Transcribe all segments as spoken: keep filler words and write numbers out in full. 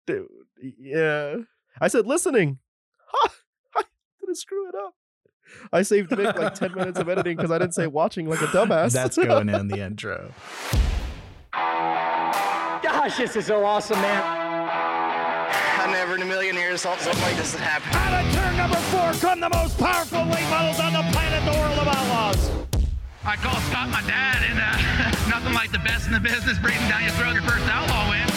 Dude, yeah. I said listening. Ha! I didn't screw it up. I saved Mick like ten minutes of editing because I didn't say watching like a dumbass. That's going in the intro. Gosh, this is so awesome, man. I never in a million years thought something like this would happen. Out of turn number four come the most powerful late models on the planet, the World of Outlaws. I call Scott my dad, and uh, nothing like the best in the business breathing down your throat your first outlaw win.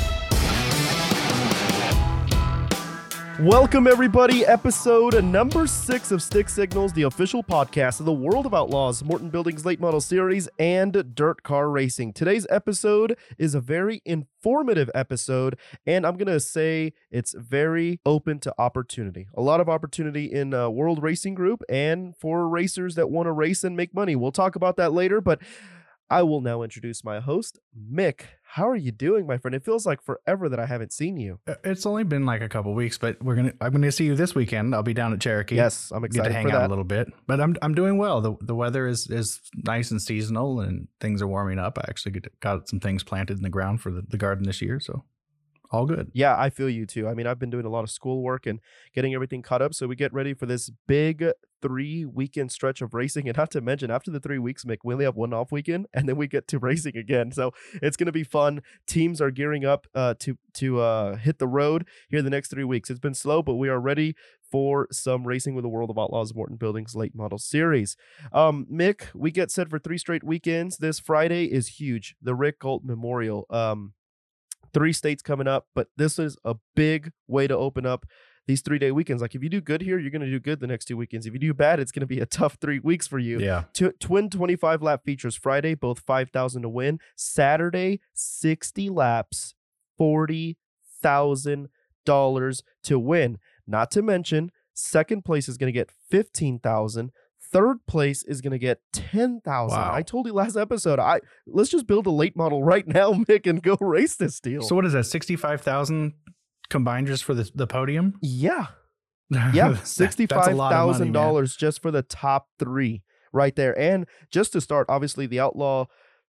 Welcome, everybody. Episode number six of Stick Signals, the official podcast of the World of Outlaws, Morton Buildings Late Model Series, and Dirt Car Racing. Today's episode is a very informative episode, and I'm going to say it's very open to opportunity. A lot of opportunity in uh, World Racing Group and for racers that want to race and make money. We'll talk about that later, but I will now introduce my host, Mick. How are you doing, my friend? It feels like forever that I haven't seen you. It's only been like a couple weeks, but we're gonna. I'm gonna see you this weekend. I'll be down at Cherokee. Yes, I'm excited Get to hang for out that. a little bit, but I'm I'm doing well. the The weather is is nice and seasonal, and things are warming up. I actually got some things planted in the ground for the, the garden this year, so all good. Yeah, I feel you too. I mean, I've been doing a lot of schoolwork and getting everything caught up, so we get ready for this big three weekend stretch of racing. And not to mention, after the three weeks, Mick, we only have one off weekend, and then we get to racing again. So it's going to be fun. Teams are gearing up uh, to to uh, hit the road here the next three weeks. It's been slow, but we are ready for some racing with the World of Outlaws Morton Buildings Late Model Series. Um, Mick, we get set for three straight weekends. This Friday is huge, the Rick Galt Memorial. Um, Three states coming up, but this is a big way to open up these three-day weekends. Like, if you do good here, you're going to do good the next two weekends. If you do bad, it's going to be a tough three weeks for you. Yeah. Tw- twin twenty-five lap features Friday, both five thousand to win. Saturday, sixty laps, forty thousand dollars to win. Not to mention, second place is going to get fifteen thousand dollars. Third place is going to get ten thousand dollars. Wow. I told you last episode, I let's just build a late model right now, Mick, and go race this deal. So what is that? sixty-five thousand combined just for the the podium? Yeah. Yeah. sixty-five thousand dollars just for the top three right there. And just to start, obviously, the Outlaw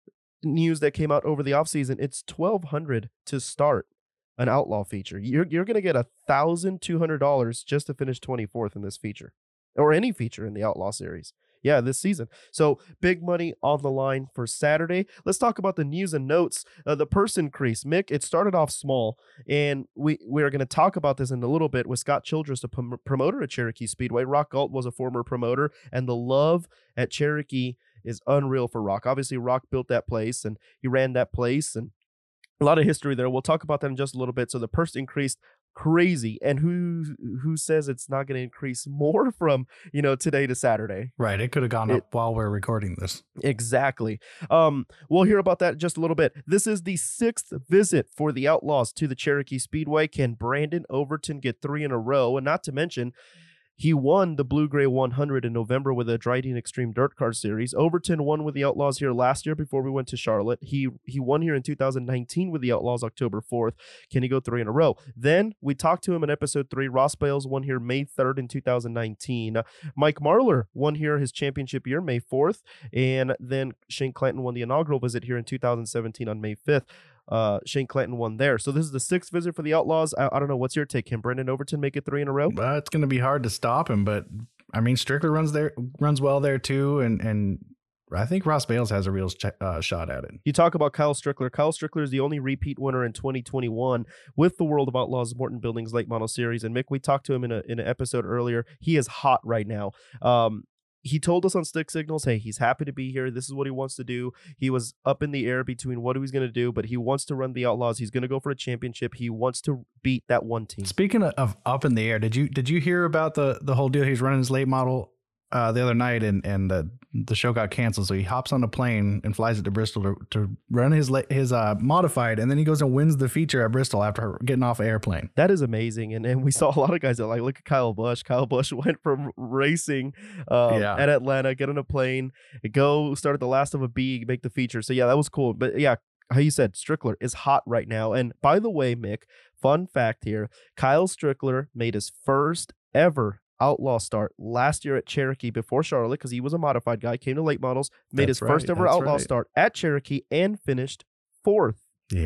news that came out over the offseason, it's twelve hundred dollars to start an Outlaw feature. You're, you're going to get one thousand two hundred dollars just to finish twenty-fourth in this feature. Or any feature in the Outlaw series. Yeah, this season. So big money on the line for Saturday. Let's talk about the news and notes. Uh, the purse increase. Mick, it started off small, and we, we are going to talk about this in a little bit with Scott Childress, a prom- promoter at Cherokee Speedway. Rock Galt was a former promoter, and the love at Cherokee is unreal for Rock. Obviously, Rock built that place, and he ran that place, and a lot of history there. We'll talk about that in just a little bit. So the purse increased crazy, and who who says it's not going to increase more from, you know, today to Saturday? Right. It could have gone It- up while we're recording this. Exactly. Um, we'll hear about that in just a little bit. This is the sixth visit for the Outlaws to the Cherokee Speedway. Can Brandon Overton get three in a row? And not to mention, he won the Blue Gray one hundred in November with a Dryden Extreme Dirt Car Series. Overton won with the Outlaws here last year before we went to Charlotte. He he won here in two thousand nineteen with the Outlaws October fourth. Can he go three in a row? Then we talked to him in episode three. Ross Bales won here May third in two thousand nineteen. Uh, Mike Marlar won here his championship year, May fourth. And then Shane Clanton won the inaugural visit here in two thousand seventeen on May fifth. Uh, Shane Clanton won there. So this is the sixth visit for the Outlaws. I, I don't know. What's your take? Can Brandon Overton make it three in a row? Well, it's going to be hard to stop him, but I mean, Strickler runs there, runs well there too, and and I think Ross Bales has a real ch- uh, shot at it. You talk about Kyle Strickler. Kyle Strickler is the only repeat winner in twenty twenty-one with the World of Outlaws Morton Buildings Late Model Series. And Mick, we talked to him in a in an episode earlier. He is hot right now. Um, He told us on Stick Signals, hey, he's happy to be here. This is what he wants to do. He was up in the air between what he was going to do, but he wants to run the Outlaws. He's going to go for a championship. He wants to beat that one team. Speaking of, of up in the air, did you did you hear about the the whole deal? He's running his late model uh, the other night, and and uh, the show got canceled. So he hops on a plane and flies it to Bristol to, to run his his uh, modified, and then he goes and wins the feature at Bristol after getting off an airplane. That is amazing. And and we saw a lot of guys that like, look at Kyle Busch. Kyle Busch went from racing um, Yeah. at Atlanta, get on a plane, go start at the last of a B, make the feature. So yeah, that was cool. But yeah, how you said, Strickler is hot right now. And by the way, Mick, fun fact here, Kyle Strickler made his first ever Outlaw start last year at Cherokee before Charlotte, because he was a modified guy, came to late models, made That's his first right, ever that's Outlaw right. start at Cherokee, and finished fourth. Yeah.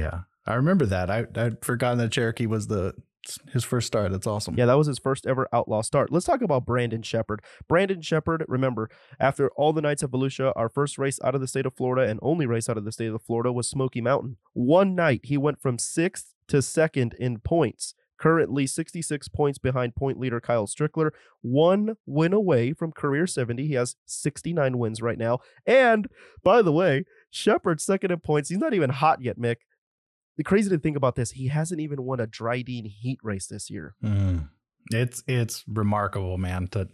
I remember that. I, I'd forgotten that Cherokee was the his first start. That's awesome. Yeah, that was his first ever Outlaw start. Let's talk about Brandon Sheppard. Brandon Sheppard, remember, after all the nights of Volusia, our first race out of the state of Florida and only race out of the state of Florida was Smoky Mountain. One night, he went from sixth to second in points. Currently sixty-six points behind point leader Kyle Strickler. One win away from career seventy. He has sixty-nine wins right now. And, by the way, Sheppard's second in points. He's not even hot yet, Mick. The crazy to think about this, he hasn't even won a Dryden heat race this year. Mm. It's it's remarkable, man. To,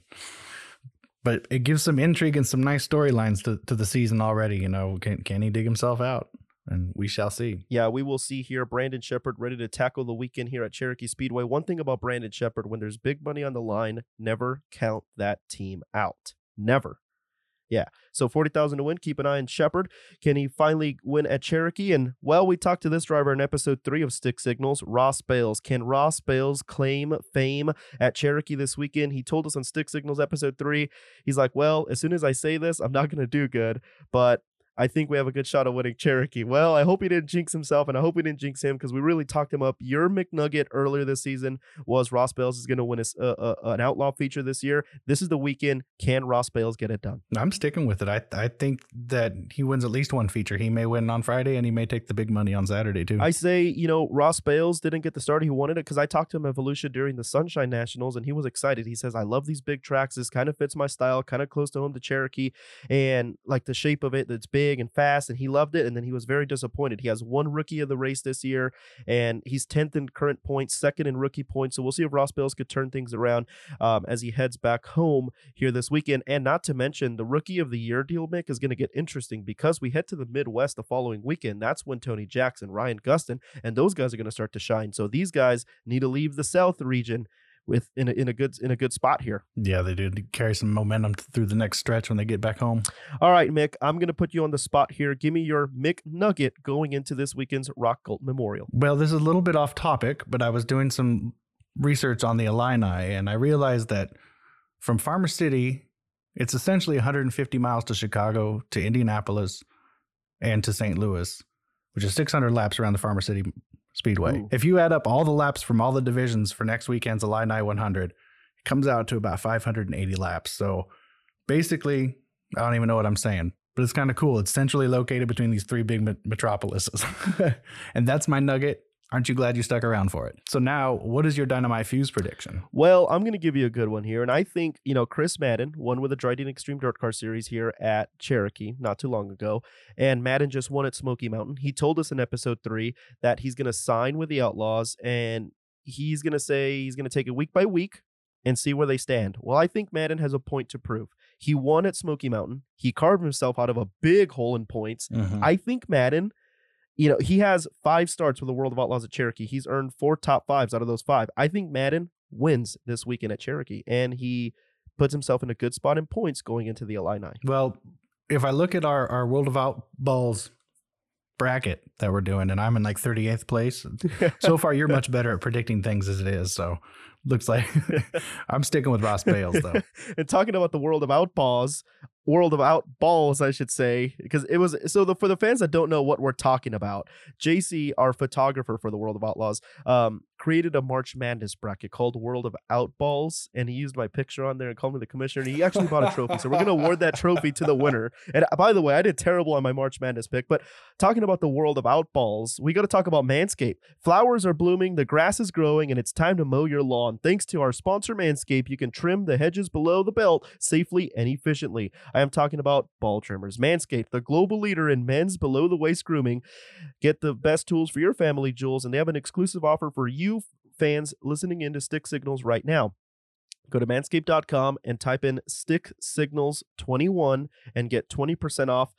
but it gives some intrigue and some nice storylines to, to the season already. You know, can can he dig himself out? And we shall see. Yeah, we will see here. Brandon Sheppard ready to tackle the weekend here at Cherokee Speedway. One thing about Brandon Sheppard, when there's big money on the line, never count that team out. Never. Yeah, so forty thousand dollars to win. Keep an eye on Sheppard. Can he finally win at Cherokee? And, well, we talked to this driver in episode three of Stick Signals, Ross Bales. Can Ross Bales claim fame at Cherokee this weekend? He told us on Stick Signals episode three, he's like, well, as soon as I say this, I'm not going to do good, but I think we have a good shot of winning Cherokee. Well, I hope he didn't jinx himself, and I hope we didn't jinx him because we really talked him up. Your McNugget earlier this season was Ross Bales is going to win a, uh, uh, an Outlaw feature this year. This is the weekend. Can Ross Bales get it done? I'm sticking with it. I I think that he wins at least one feature. He may win on Friday, and he may take the big money on Saturday, too. I say, you know, Ross Bales didn't get the start he wanted it because I talked to him at Volusia during the Sunshine Nationals, and he was excited. He says, I love these big tracks. This kind of fits my style, kind of close to home to Cherokee, and like the shape of it, that's big and fast, and he loved it, and then he was very disappointed. He has one rookie of the race this year, and he's tenth in current points, second in rookie points, so we'll see if Ross Bales could turn things around um, as he heads back home here this weekend. And not to mention, the Rookie of the Year deal, Mick, is going to get interesting because we head to the Midwest the following weekend. That's when Tony Jackson, Ryan Gustin, and those guys are going to start to shine. So these guys need to leave the South region with in a, in a good in a good spot here. Yeah, they do carry some momentum through the next stretch when they get back home. All right, Mick, I'm going to put you on the spot here. Give me your Mick Nugget going into this weekend's Rock Cult Memorial. Well, this is a little bit off topic, but I was doing some research on the Illini, and I realized that from Farmer City, it's essentially one hundred fifty miles to Chicago, to Indianapolis, and to Saint Louis, which is six hundred laps around the Farmer City Speedway. Ooh. If you add up all the laps from all the divisions for next weekend's Illini one hundred, it comes out to about five hundred eighty laps. So basically, I don't even know what I'm saying, but it's kind of cool. It's centrally located between these three big met- metropolises. And that's my nugget. Aren't you glad you stuck around for it? So now, what is your Dynamite Fuse prediction? Well, I'm going to give you a good one here. And I think, you know, Chris Madden won with the Dryden Extreme Dirt Car Series here at Cherokee not too long ago. And Madden just won at Smoky Mountain. He told us in episode three that he's going to sign with the Outlaws. And he's going to say he's going to take it week by week and see where they stand. Well, I think Madden has a point to prove. He won at Smoky Mountain. He carved himself out of a big hole in points. Mm-hmm. I think Madden... You know, he has five starts with the World of Outlaws at Cherokee. He's earned four top fives out of those five. I think Madden wins this weekend at Cherokee, and he puts himself in a good spot in points going into the Illini. Well, if I look at our, our World of Outballs bracket that we're doing, and I'm in like thirty-eighth place, so far you're much better at predicting things as it is, so looks like I'm sticking with Ross Bales, though. And talking about the World of Outballs, World of Outballs, I should say, because it was so the for the fans that don't know what we're talking about, J C, our photographer for the World of Outlaws, um, created a March Madness bracket called World of Outballs, and he used my picture on there and called me the commissioner, and he actually bought a trophy. So we're gonna award that trophy to the winner. And by the way, I did terrible on my March Madness pick, but talking about the World of Outballs, we got to talk about Manscaped. Flowers are blooming, the grass is growing, and it's time to mow your lawn. Thanks to our sponsor Manscaped, you can trim the hedges below the belt safely and efficiently. I am talking about ball trimmers. Manscaped, the global leader in men's below-the-waist grooming. Get the best tools for your family jewels, and they have an exclusive offer for you fans listening into Stick Signals right now. Go to manscaped dot com and type in Stick Signals twenty-one and get twenty percent off,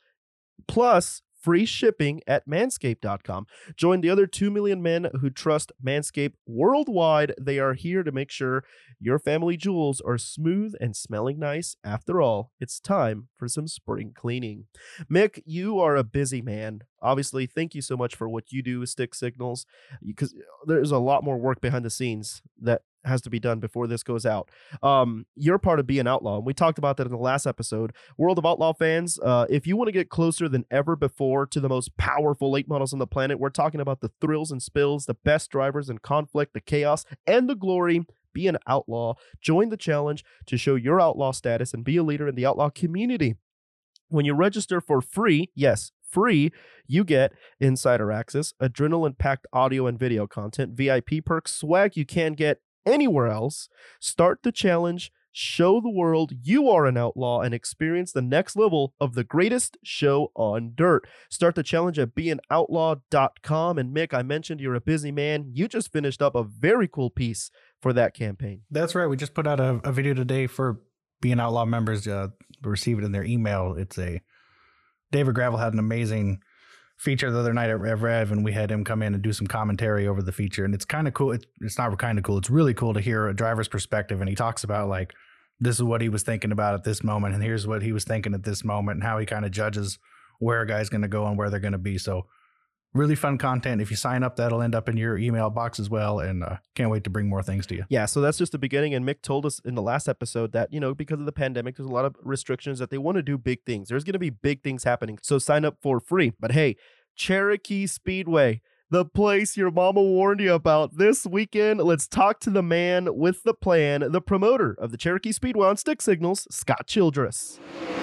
plus free shipping at manscaped dot com. Join the other two million men who trust Manscaped worldwide. They are here to make sure your family jewels are smooth and smelling nice. After all, it's time for some spring cleaning. Mick, you are a busy man. Obviously, thank you so much for what you do with Stick Signals, because there's a lot more work behind the scenes that has to be done before this goes out. Um, you're part of Be an Outlaw. And we talked about that in the last episode. World of Outlaw fans, uh, if you want to get closer than ever before to the most powerful late models on the planet, we're talking about the thrills and spills, the best drivers and conflict, the chaos and the glory. Be an Outlaw. Join the challenge to show your outlaw status and be a leader in the outlaw community. When you register for free, yes, free, you get insider access, adrenaline-packed audio and video content, V I P perks, swag you can't get anywhere else. Start the challenge, show the world you are an outlaw, and experience the next level of the greatest show on dirt. Start the challenge at be an outlaw dot com. And Mick, I mentioned you're a busy man. You just finished up a very cool piece for that campaign. That's right. We just put out a, a video today for Be an Outlaw members. Uh, receive it in their email. It's a David Gravel had an amazing feature the other night at Rev Rev, and we had him come in and do some commentary over the feature. And it's kind of cool. It's, it's not kind of cool. It's really cool to hear a driver's perspective. And he talks about like, this is what he was thinking about at this moment. And here's what he was thinking at this moment, and how he kind of judges where a guy's going to go and where they're going to be. So really fun content. If you sign up, that'll end up in your email box as well. And uh, can't wait to bring more things to you. Yeah, so that's just the beginning. And Mick told us in the last episode that, you know, because of the pandemic, there's a lot of restrictions that they want to do big things. There's going to be big things happening. So sign up for free. But hey, Cherokee Speedway, the place your mama warned you about this weekend. Let's talk to the man with the plan, the promoter of the Cherokee Speedway on Stick Signals, Scott Childress.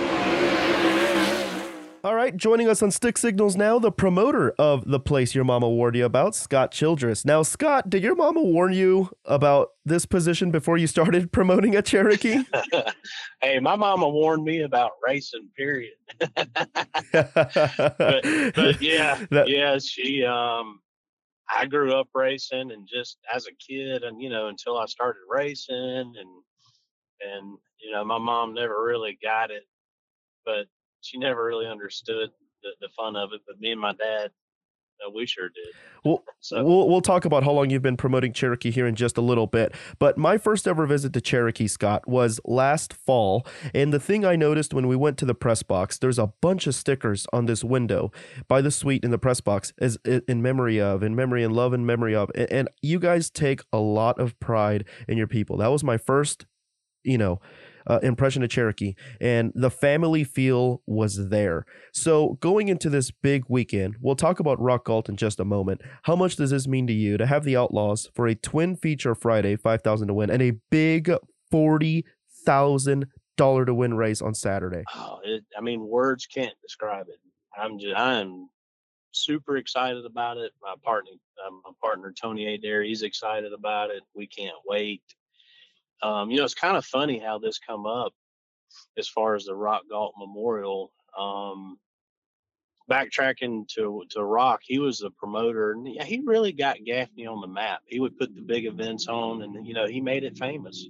All right, joining us on Stick Signals now, the promoter of the place your mama warned you about, Scott Childress. Now, Scott, did your mama warn you about this position before you started promoting a Cherokee? Hey, my mama warned me about racing, period. but, but yeah, that, yeah, she, um, I grew up racing, and just as a kid, and, you know, until I started racing, and, and, you know, my mom never really got it, but she never really understood the, the fun of it, but me and my dad, uh, we sure did. Well, so. we'll we'll talk about how long you've been promoting Cherokee here in just a little bit. But my first ever visit to Cherokee, Scott, was last fall. And the thing I noticed when we went to the press box, there's a bunch of stickers on this window by the suite in the press box, as in memory of, in memory and love in memory of. And, and you guys take a lot of pride in your people. That was my first, you know, Uh, impression of Cherokee, and the family feel was there. So going into this big weekend, we'll talk about Rock Galt in just a moment. How much does this mean to you to have the Outlaws for a twin feature Friday, five thousand to win, and a big forty thousand dollars to win race on Saturday? Oh, it, I mean, words can't describe it. I'm just, I'm super excited about it. My partner, uh, my partner Tony Adair, he's excited about it. We can't wait. Um, you know, it's kind of funny how this come up as far as the Rock Galt Memorial. Um, backtracking to to Rock, he was the promoter, and yeah, he really got Gaffney on the map. He would put the big events on, and you know, he made it famous.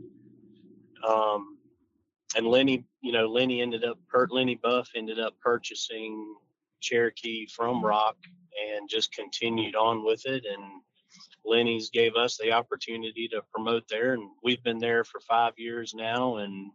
Um, and Lenny, you know, Lenny ended up, Lenny Buff ended up purchasing Cherokee from Rock and just continued on with it. And Lenny's gave us the opportunity to promote there, and we've been there for five years now. And,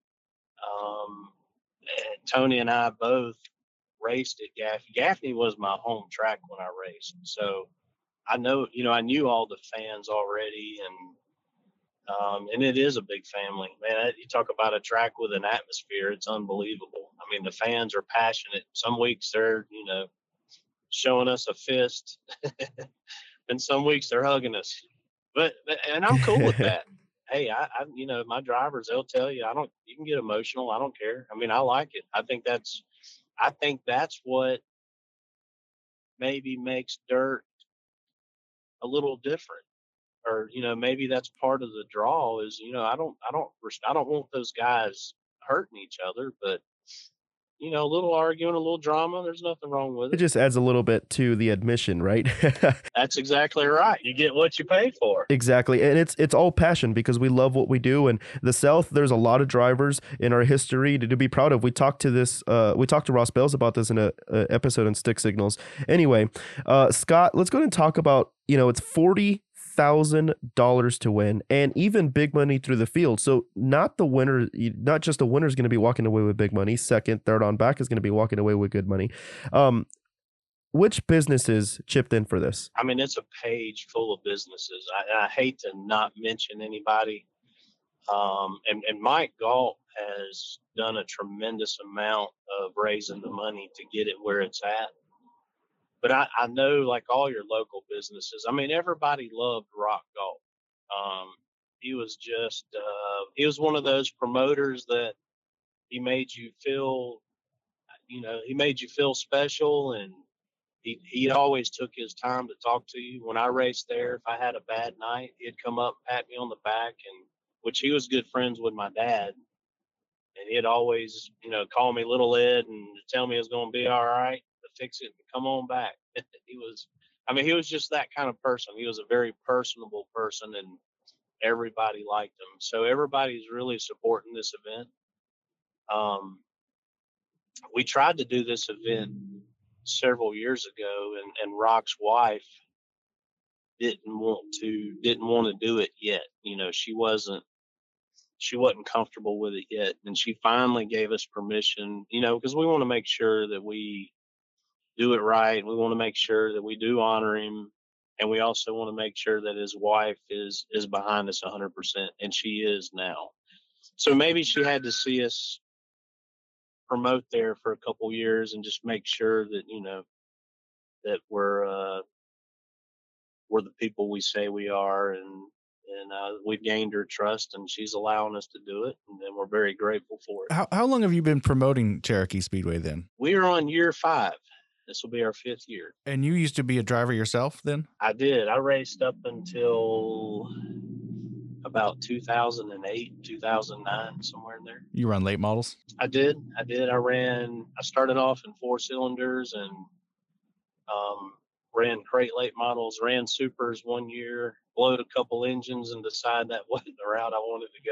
um, and Tony and I both raced at Gaffney. Gaffney was my home track when I raced, so I know, you know, I knew all the fans already, and um, and it is a big family, man. You talk about a track with an atmosphere; it's unbelievable. I mean, the fans are passionate. Some weeks they're, you know, showing us a fist. And some weeks they're hugging us, but, and I'm cool with that. Hey, I, I, you know, my drivers, they'll tell you, I don't, you can get emotional. I don't care. I mean, I like it. I think that's, I think that's what maybe makes dirt a little different, or, you know, maybe that's part of the draw is, you know, I don't, I don't, I don't want those guys hurting each other, but you know, a little arguing, a little drama, there's nothing wrong with it. It just adds a little bit to the admission, right? That's exactly right. You get what you pay for. Exactly. And it's it's all passion because we love what we do. And the South, there's a lot of drivers in our history to, to be proud of. We talked to this, uh, we talked to Ross Bales about this in a, a episode on Stick Signals. Anyway, uh, Scott, let's go ahead and talk about, you know, it's forty thousand dollars to win, and even big money through the field. So not the winner, not just the winner is going to be walking away with big money. Second, third on back is going to be walking away with good money. Um, which businesses chipped in for this? I mean, it's a page full of businesses. I, I hate to not mention anybody. Um, and, and Mike Galt has done a tremendous amount of raising the money to get it where it's at. But I, I know, like all your local businesses, I mean, everybody loved Rock Galt. Um, he was just, uh, he was one of those promoters that he made you feel, you know, he made you feel special, and he, he always took his time to talk to you. When I raced there, if I had a bad night, he'd come up, pat me on the back, and which he was good friends with my dad. And he'd always, you know, call me Little Ed and tell me it was going to be all right, to fix it and come on back. He was, I mean, he was just that kind of person. He was a very personable person, and everybody liked him. So everybody's really supporting this event. Um, we tried to do this event several years ago, and, and Rock's wife didn't want to didn't want to do it yet. You know, she wasn't she wasn't comfortable with it yet, and she finally gave us permission. You know, because we want to make sure that we do it right. We want to make sure that we do honor him, and we also want to make sure that his wife is is behind us one hundred percent, and she is now. So maybe she had to see us promote there for a couple years and just make sure that, you know, that we're uh, we're the people we say we are, and and uh, we've gained her trust, and she's allowing us to do it, and, and we're very grateful for it. How how long have you been promoting Cherokee Speedway then? We are on year five. This will be our fifth year. And you used to be a driver yourself then? I did. I raced up until about two thousand eight, two thousand nine, somewhere in there. You run late models? I did. I did. I ran, I started off in four cylinders and um, ran crate late models, ran supers one year, blowed a couple engines and decided that wasn't the route I wanted to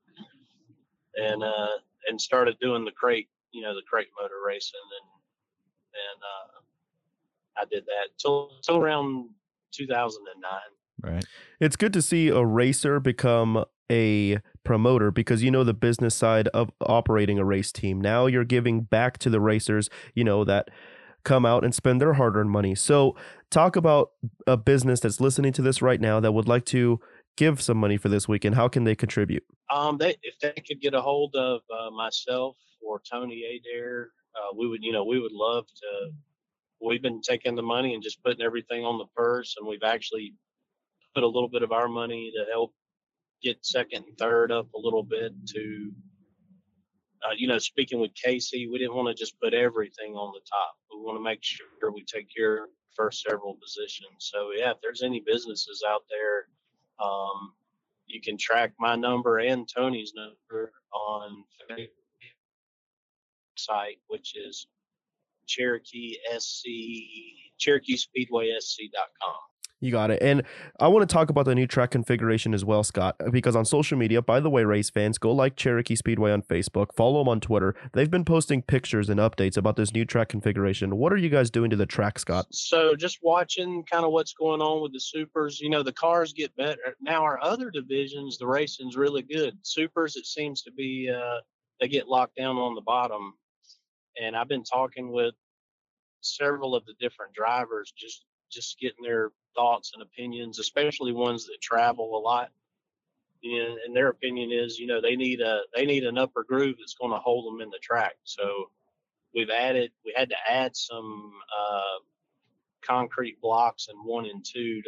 go. And, uh, and started doing the crate, you know, the crate motor racing. And, and, uh, I did that till, till around two thousand nine. Right. It's good to see a racer become a promoter, because you know the business side of operating a race team. Now you're giving back to the racers, you know, that come out and spend their hard-earned money. So talk about a business that's listening to this right now that would like to give some money for this weekend. How can they contribute? Um, they, if they could get a hold of uh, myself or Tony Adair, uh, we would, you know, we would love to. We've been taking the money and just putting everything on the purse, and we've actually put a little bit of our money to help get second and third up a little bit to, uh, you know, speaking with Casey, we didn't want to just put everything on the top. We want to make sure we take care of the first several positions. So, yeah, if there's any businesses out there, um, you can track my number and Tony's number on the site, which is Cherokee S C, Cherokee Speedway S C dot com. You got it. And I want to talk about the new track configuration as well, Scott, because on social media, by the way, race fans, go like Cherokee Speedway on Facebook, follow them on Twitter. They've been posting pictures and updates about this new track configuration. What are you guys doing to the track, Scott? So just watching kind of what's going on with the supers. You know, the cars get better. Now our other divisions, the racing's really good. Supers, it seems to be, uh, they get locked down on the bottom. And I've been talking with several of the different drivers, just just getting their thoughts and opinions, especially ones that travel a lot. And, and their opinion is, you know, they need a they need an upper groove that's going to hold them in the track. So we've added, we had to add some uh, concrete blocks in one and two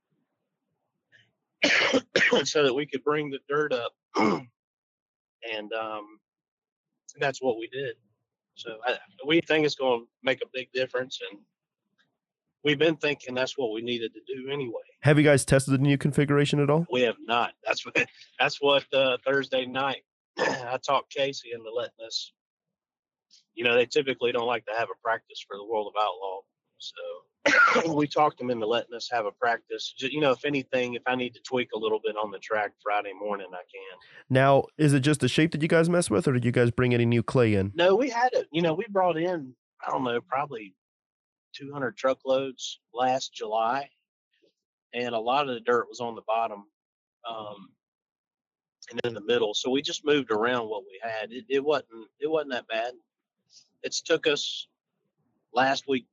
to so that we could bring the dirt up. And um, that's what we did. So I, we think it's going to make a big difference, and we've been thinking that's what we needed to do anyway. Have you guys tested the new configuration at all? We have not. That's what that's what uh, Thursday night I talked Casey into letting us. You know, they typically don't like to have a practice for the World of Outlaw, so we talked them into letting us have a practice. You know, if anything, if I need to tweak a little bit on the track Friday morning, I can. Now, is it just the shape that you guys mess with, or did you guys bring any new clay in? No, we had it. You know, we brought in, I don't know, probably two hundred truckloads last July, and a lot of the dirt was on the bottom um, and in the middle. So we just moved around what we had. It, it wasn't it wasn't that bad. It's took us last week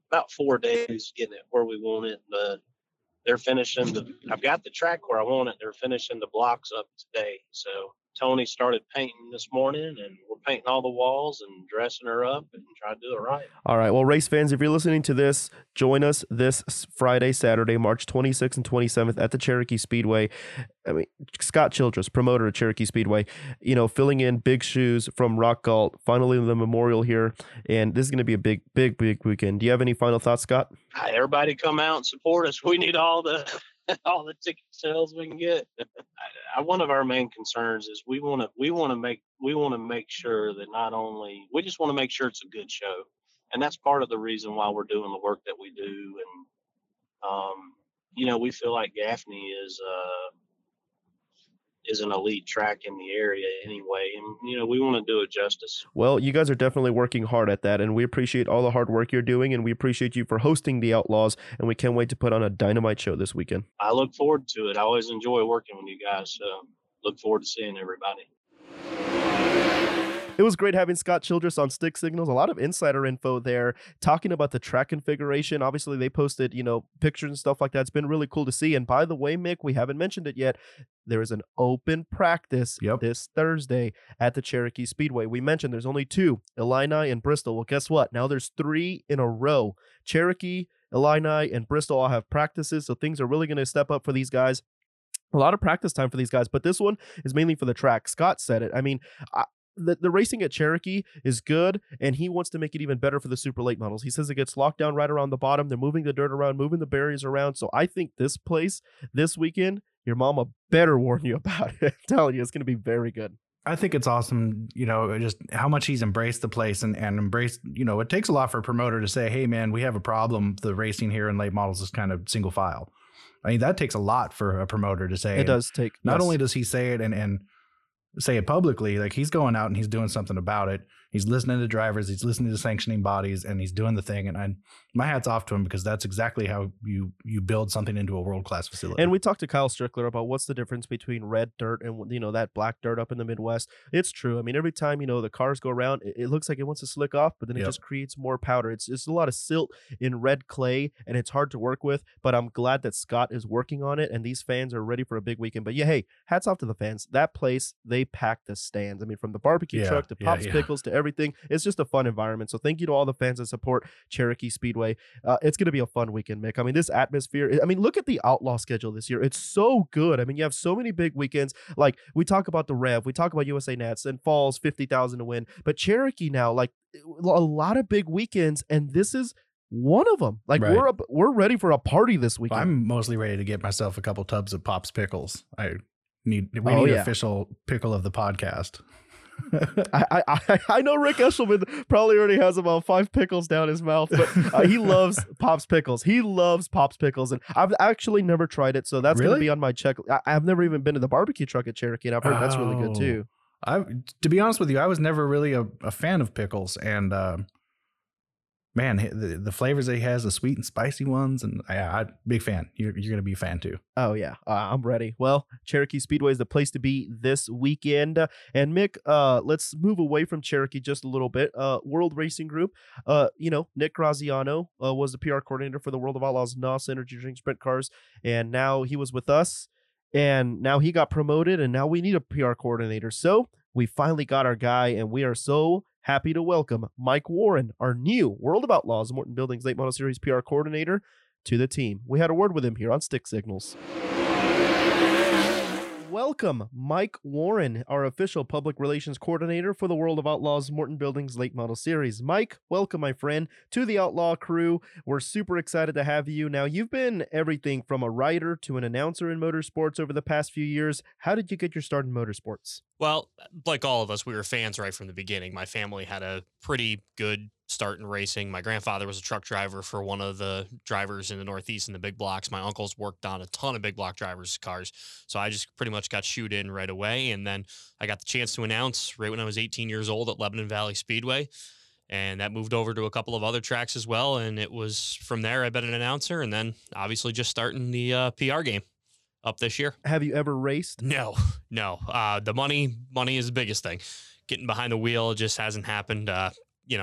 about four days getting it where we want it. But they're finishing the, I've got the track where I want it. They're finishing the blocks up today. So Tony started painting this morning, and we're painting all the walls and dressing her up and trying to do it right. All right. Well, race fans, if you're listening to this, join us this Friday, Saturday, March twenty-sixth and twenty-seventh at the Cherokee Speedway. I mean, Scott Childress, promoter at Cherokee Speedway, you know, filling in big shoes from Rock Galt, finally the memorial here. And this is going to be a big, big, big weekend. Do you have any final thoughts, Scott? Hi, everybody come out and support us. We need all the all the ticket sales we can get. I, one of our main concerns is we want to we want to make we want to make sure that not only we just want to make sure it's a good show, and that's part of the reason why we're doing the work that we do. And um, you know, we feel like Gaffney is uh, is an elite track in the area anyway, and you know, we want to do it justice. Well, you guys are definitely working hard at that, and we appreciate all the hard work you're doing, and we appreciate you for hosting the Outlaws, and we can't wait to put on a dynamite show this weekend. I look forward to it. I always enjoy working with you guys, so look forward to seeing everybody. It was great having Scott Childress on Stick Signals. A lot of insider info there, talking about the track configuration. Obviously, they posted, you know, pictures and stuff like that. It's been really cool to see. And by the way, Mick, we haven't mentioned it yet. There is an open practice yep. this Thursday at the Cherokee Speedway. We mentioned there's only two, Illini and Bristol. Well, guess what? Now there's three in a row. Cherokee, Illini, and Bristol all have practices, so things are really going to step up for these guys. A lot of practice time for these guys, but this one is mainly for the track. Scott said it. I mean, I, The, the racing at Cherokee is good, and he wants to make it even better for the super late models. He says it gets locked down right around the bottom. They're moving the dirt around, moving the barriers around. So I think this place, this weekend, your mama better warn you about it. I'm telling you, it's going to be very good. I think it's awesome, you know, just how much he's embraced the place and, and embraced, you know, it takes a lot for a promoter to say, hey, man, we have a problem. The racing here in late models is kind of single file. I mean, that takes a lot for a promoter to say. It does take. Not yes. only does he say it and, and say it publicly, like he's going out and he's doing something about it. He's listening to drivers, he's listening to sanctioning bodies, and he's doing the thing. And I, my hat's off to him, because that's exactly how you you build something into a world-class facility. And we talked to Kyle Strickler about what's the difference between red dirt and, you know, that black dirt up in the Midwest. It's true. I mean, every time, you know, the cars go around, it, it looks like it wants to slick off, but then it yep. just creates more powder. It's just a lot of silt in red clay, and it's hard to work with, but I'm glad that Scott is working on it, and these fans are ready for a big weekend. But yeah, hey, hats off to the fans. That place, they packed the stands. I mean, from the barbecue yeah, truck to yeah, Pops yeah. Pickles to everything. It's just a fun environment. So thank you to all the fans that support Cherokee Speedway. Uh, it's going to be a fun weekend, Mick. I mean, this atmosphere, I mean, look at the Outlaw schedule this year. It's so good. I mean, you have so many big weekends. Like, we talk about the Rev, we talk about U S A Nats and Falls, fifty thousand to win. But Cherokee now, like, a lot of big weekends, and this is one of them. Like, right. we're a, we're ready for a party this weekend. Well, I'm mostly ready to get myself a couple tubs of Pops Pickles. I need we oh, need yeah. an official pickle of the podcast. I, I I know Rick Eshelman probably already has about five pickles down his mouth, but uh, he loves Pops Pickles. He loves Pops Pickles, and I've actually never tried it, so that's really? going to be on my check. I, I've never even been to the barbecue truck at Cherokee, and I've heard oh, that's really good too. I, to be honest with you, I was never really a, a fan of pickles, and uh, man, the, the flavors that he has, the sweet and spicy ones, and I, I big fan. You're, you're going to be a fan too. Oh, yeah. Uh, I'm ready. Well, Cherokee Speedway is the place to be this weekend. Uh, and Mick, uh, let's move away from Cherokee just a little bit. Uh, World Racing Group, uh, you know, Nick Graziano uh, was the P R coordinator for the World of Outlaws N O S Energy Drink Sprint Cars, and now he was with us, and now he got promoted, and now we need a P R coordinator. So we finally got our guy, and we are so happy to welcome Mike Warren, our new World of Outlaws Morton Buildings Late Model Series P R coordinator, to the team. We had a word with him here on Stick Signals. Welcome, Mike Warren, our official public relations coordinator for the World of Outlaws Morton Buildings Late Model Series. Mike, welcome, my friend, to the Outlaw crew. We're super excited to have you. Now, you've been everything from a writer to an announcer in motorsports over the past few years. How did you get your start in motorsports? Well, like all of us, we were fans right from the beginning. My family had a pretty good start in racing. My grandfather was a truck driver for one of the drivers in the Northeast in the big blocks. My uncles worked on a ton of big block drivers' cars. So I just pretty much got shooed in right away. And then I got the chance to announce right when I was eighteen years old at Lebanon Valley Speedway. And that moved over to a couple of other tracks as well. And it was from there I've been an announcer, and then obviously just starting the uh, P R game up this year. Have you ever raced? No, no. Uh, the money, money is the biggest thing. Getting behind the wheel just hasn't happened. Uh, you know,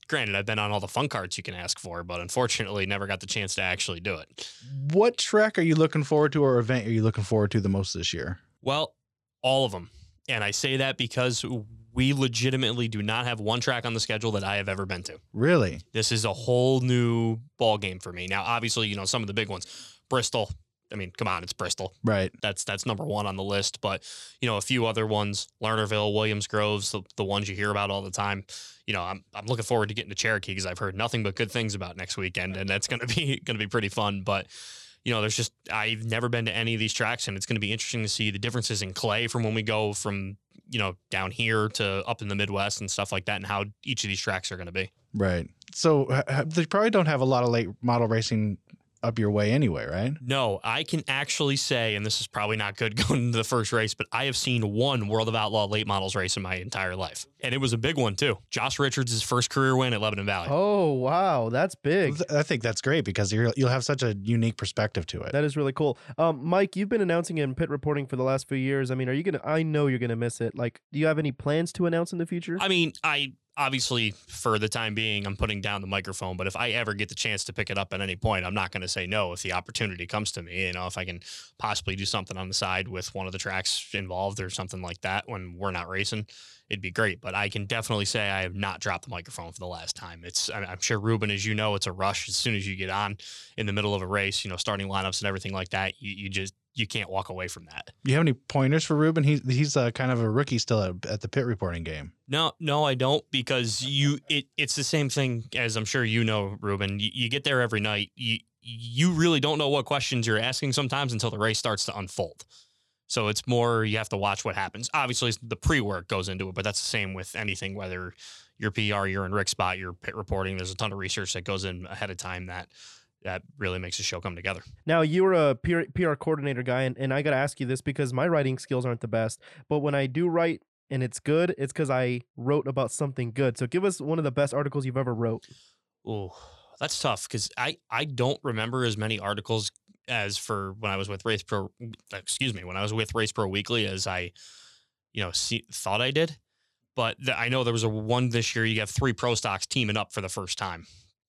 granted, I've been on all the fun carts you can ask for, but unfortunately never got the chance to actually do it. What track are you looking forward to, or event are you looking forward to the most this year? Well, all of them. And I say that because we legitimately do not have one track on the schedule that I have ever been to. Really? This is a whole new ball game for me. Now, obviously, you know, some of the big ones, Bristol. I mean, come on, it's Bristol. Right. That's that's number one on the list. But, you know, a few other ones, Lernerville, Williams Groves, the, the ones you hear about all the time. You know, I'm I'm looking forward to getting to Cherokee because I've heard nothing but good things about next weekend, and that's gonna be gonna be pretty fun. But, you know, there's just I've never been to any of these tracks, and it's gonna be interesting to see the differences in clay from when we go from, you know, down here to up in the Midwest and stuff like that, and how each of these tracks are gonna be. Right. So uh, they probably don't have a lot of late model racing up your way anyway, right? No, I can actually say, and this is probably not good going into the first race, but I have seen one World of Outlaw late models race in my entire life. And it was a big one too. Josh Richards' first career win at Lebanon Valley. Oh, wow. That's big. I think that's great because you're, you'll have such a unique perspective to it. That is really cool. Um, Mike, you've been announcing in pit reporting for the last few years. I mean, are you going to, I know you're going to miss it. Like, do you have any plans to announce in the future? I mean, I obviously, for the time being, I'm putting down the microphone, but if I ever get the chance to pick it up at any point, I'm not going to say no if the opportunity comes to me. You know, if I can possibly do something on the side with one of the tracks involved or something like that when we're not racing, it'd be great. But I can definitely say I have not dropped the microphone for the last time. It's, I'm sure, Ruben, as you know, it's a rush as soon as you get on in the middle of a race, you know, starting lineups and everything like that. You, you just, you can't walk away from that. You have any pointers for Ruben? He's he's uh, kind of a rookie still at, at the pit reporting game. No, no, I don't, because you it it's the same thing as I'm sure you know, Ruben. You, you get there every night. You you really don't know what questions you're asking sometimes until the race starts to unfold. So it's more you have to watch what happens. Obviously, the pre-work goes into it, but that's the same with anything, whether you're P R, you're in Rick Spot, you're pit reporting. There's a ton of research that goes in ahead of time that that really makes the show come together. Now, you were a P R, P R coordinator guy, and, and I got to ask you this because my writing skills aren't the best. But when I do write and it's good, it's because I wrote about something good. So give us one of the best articles you've ever wrote. Oh, that's tough because I, I don't remember as many articles as for when I was with Race Pro, excuse me, when I was with Race Pro Weekly as I, you know, see, thought I did. But the, I know there was a one this year. You have three pro stocks teaming up for the first time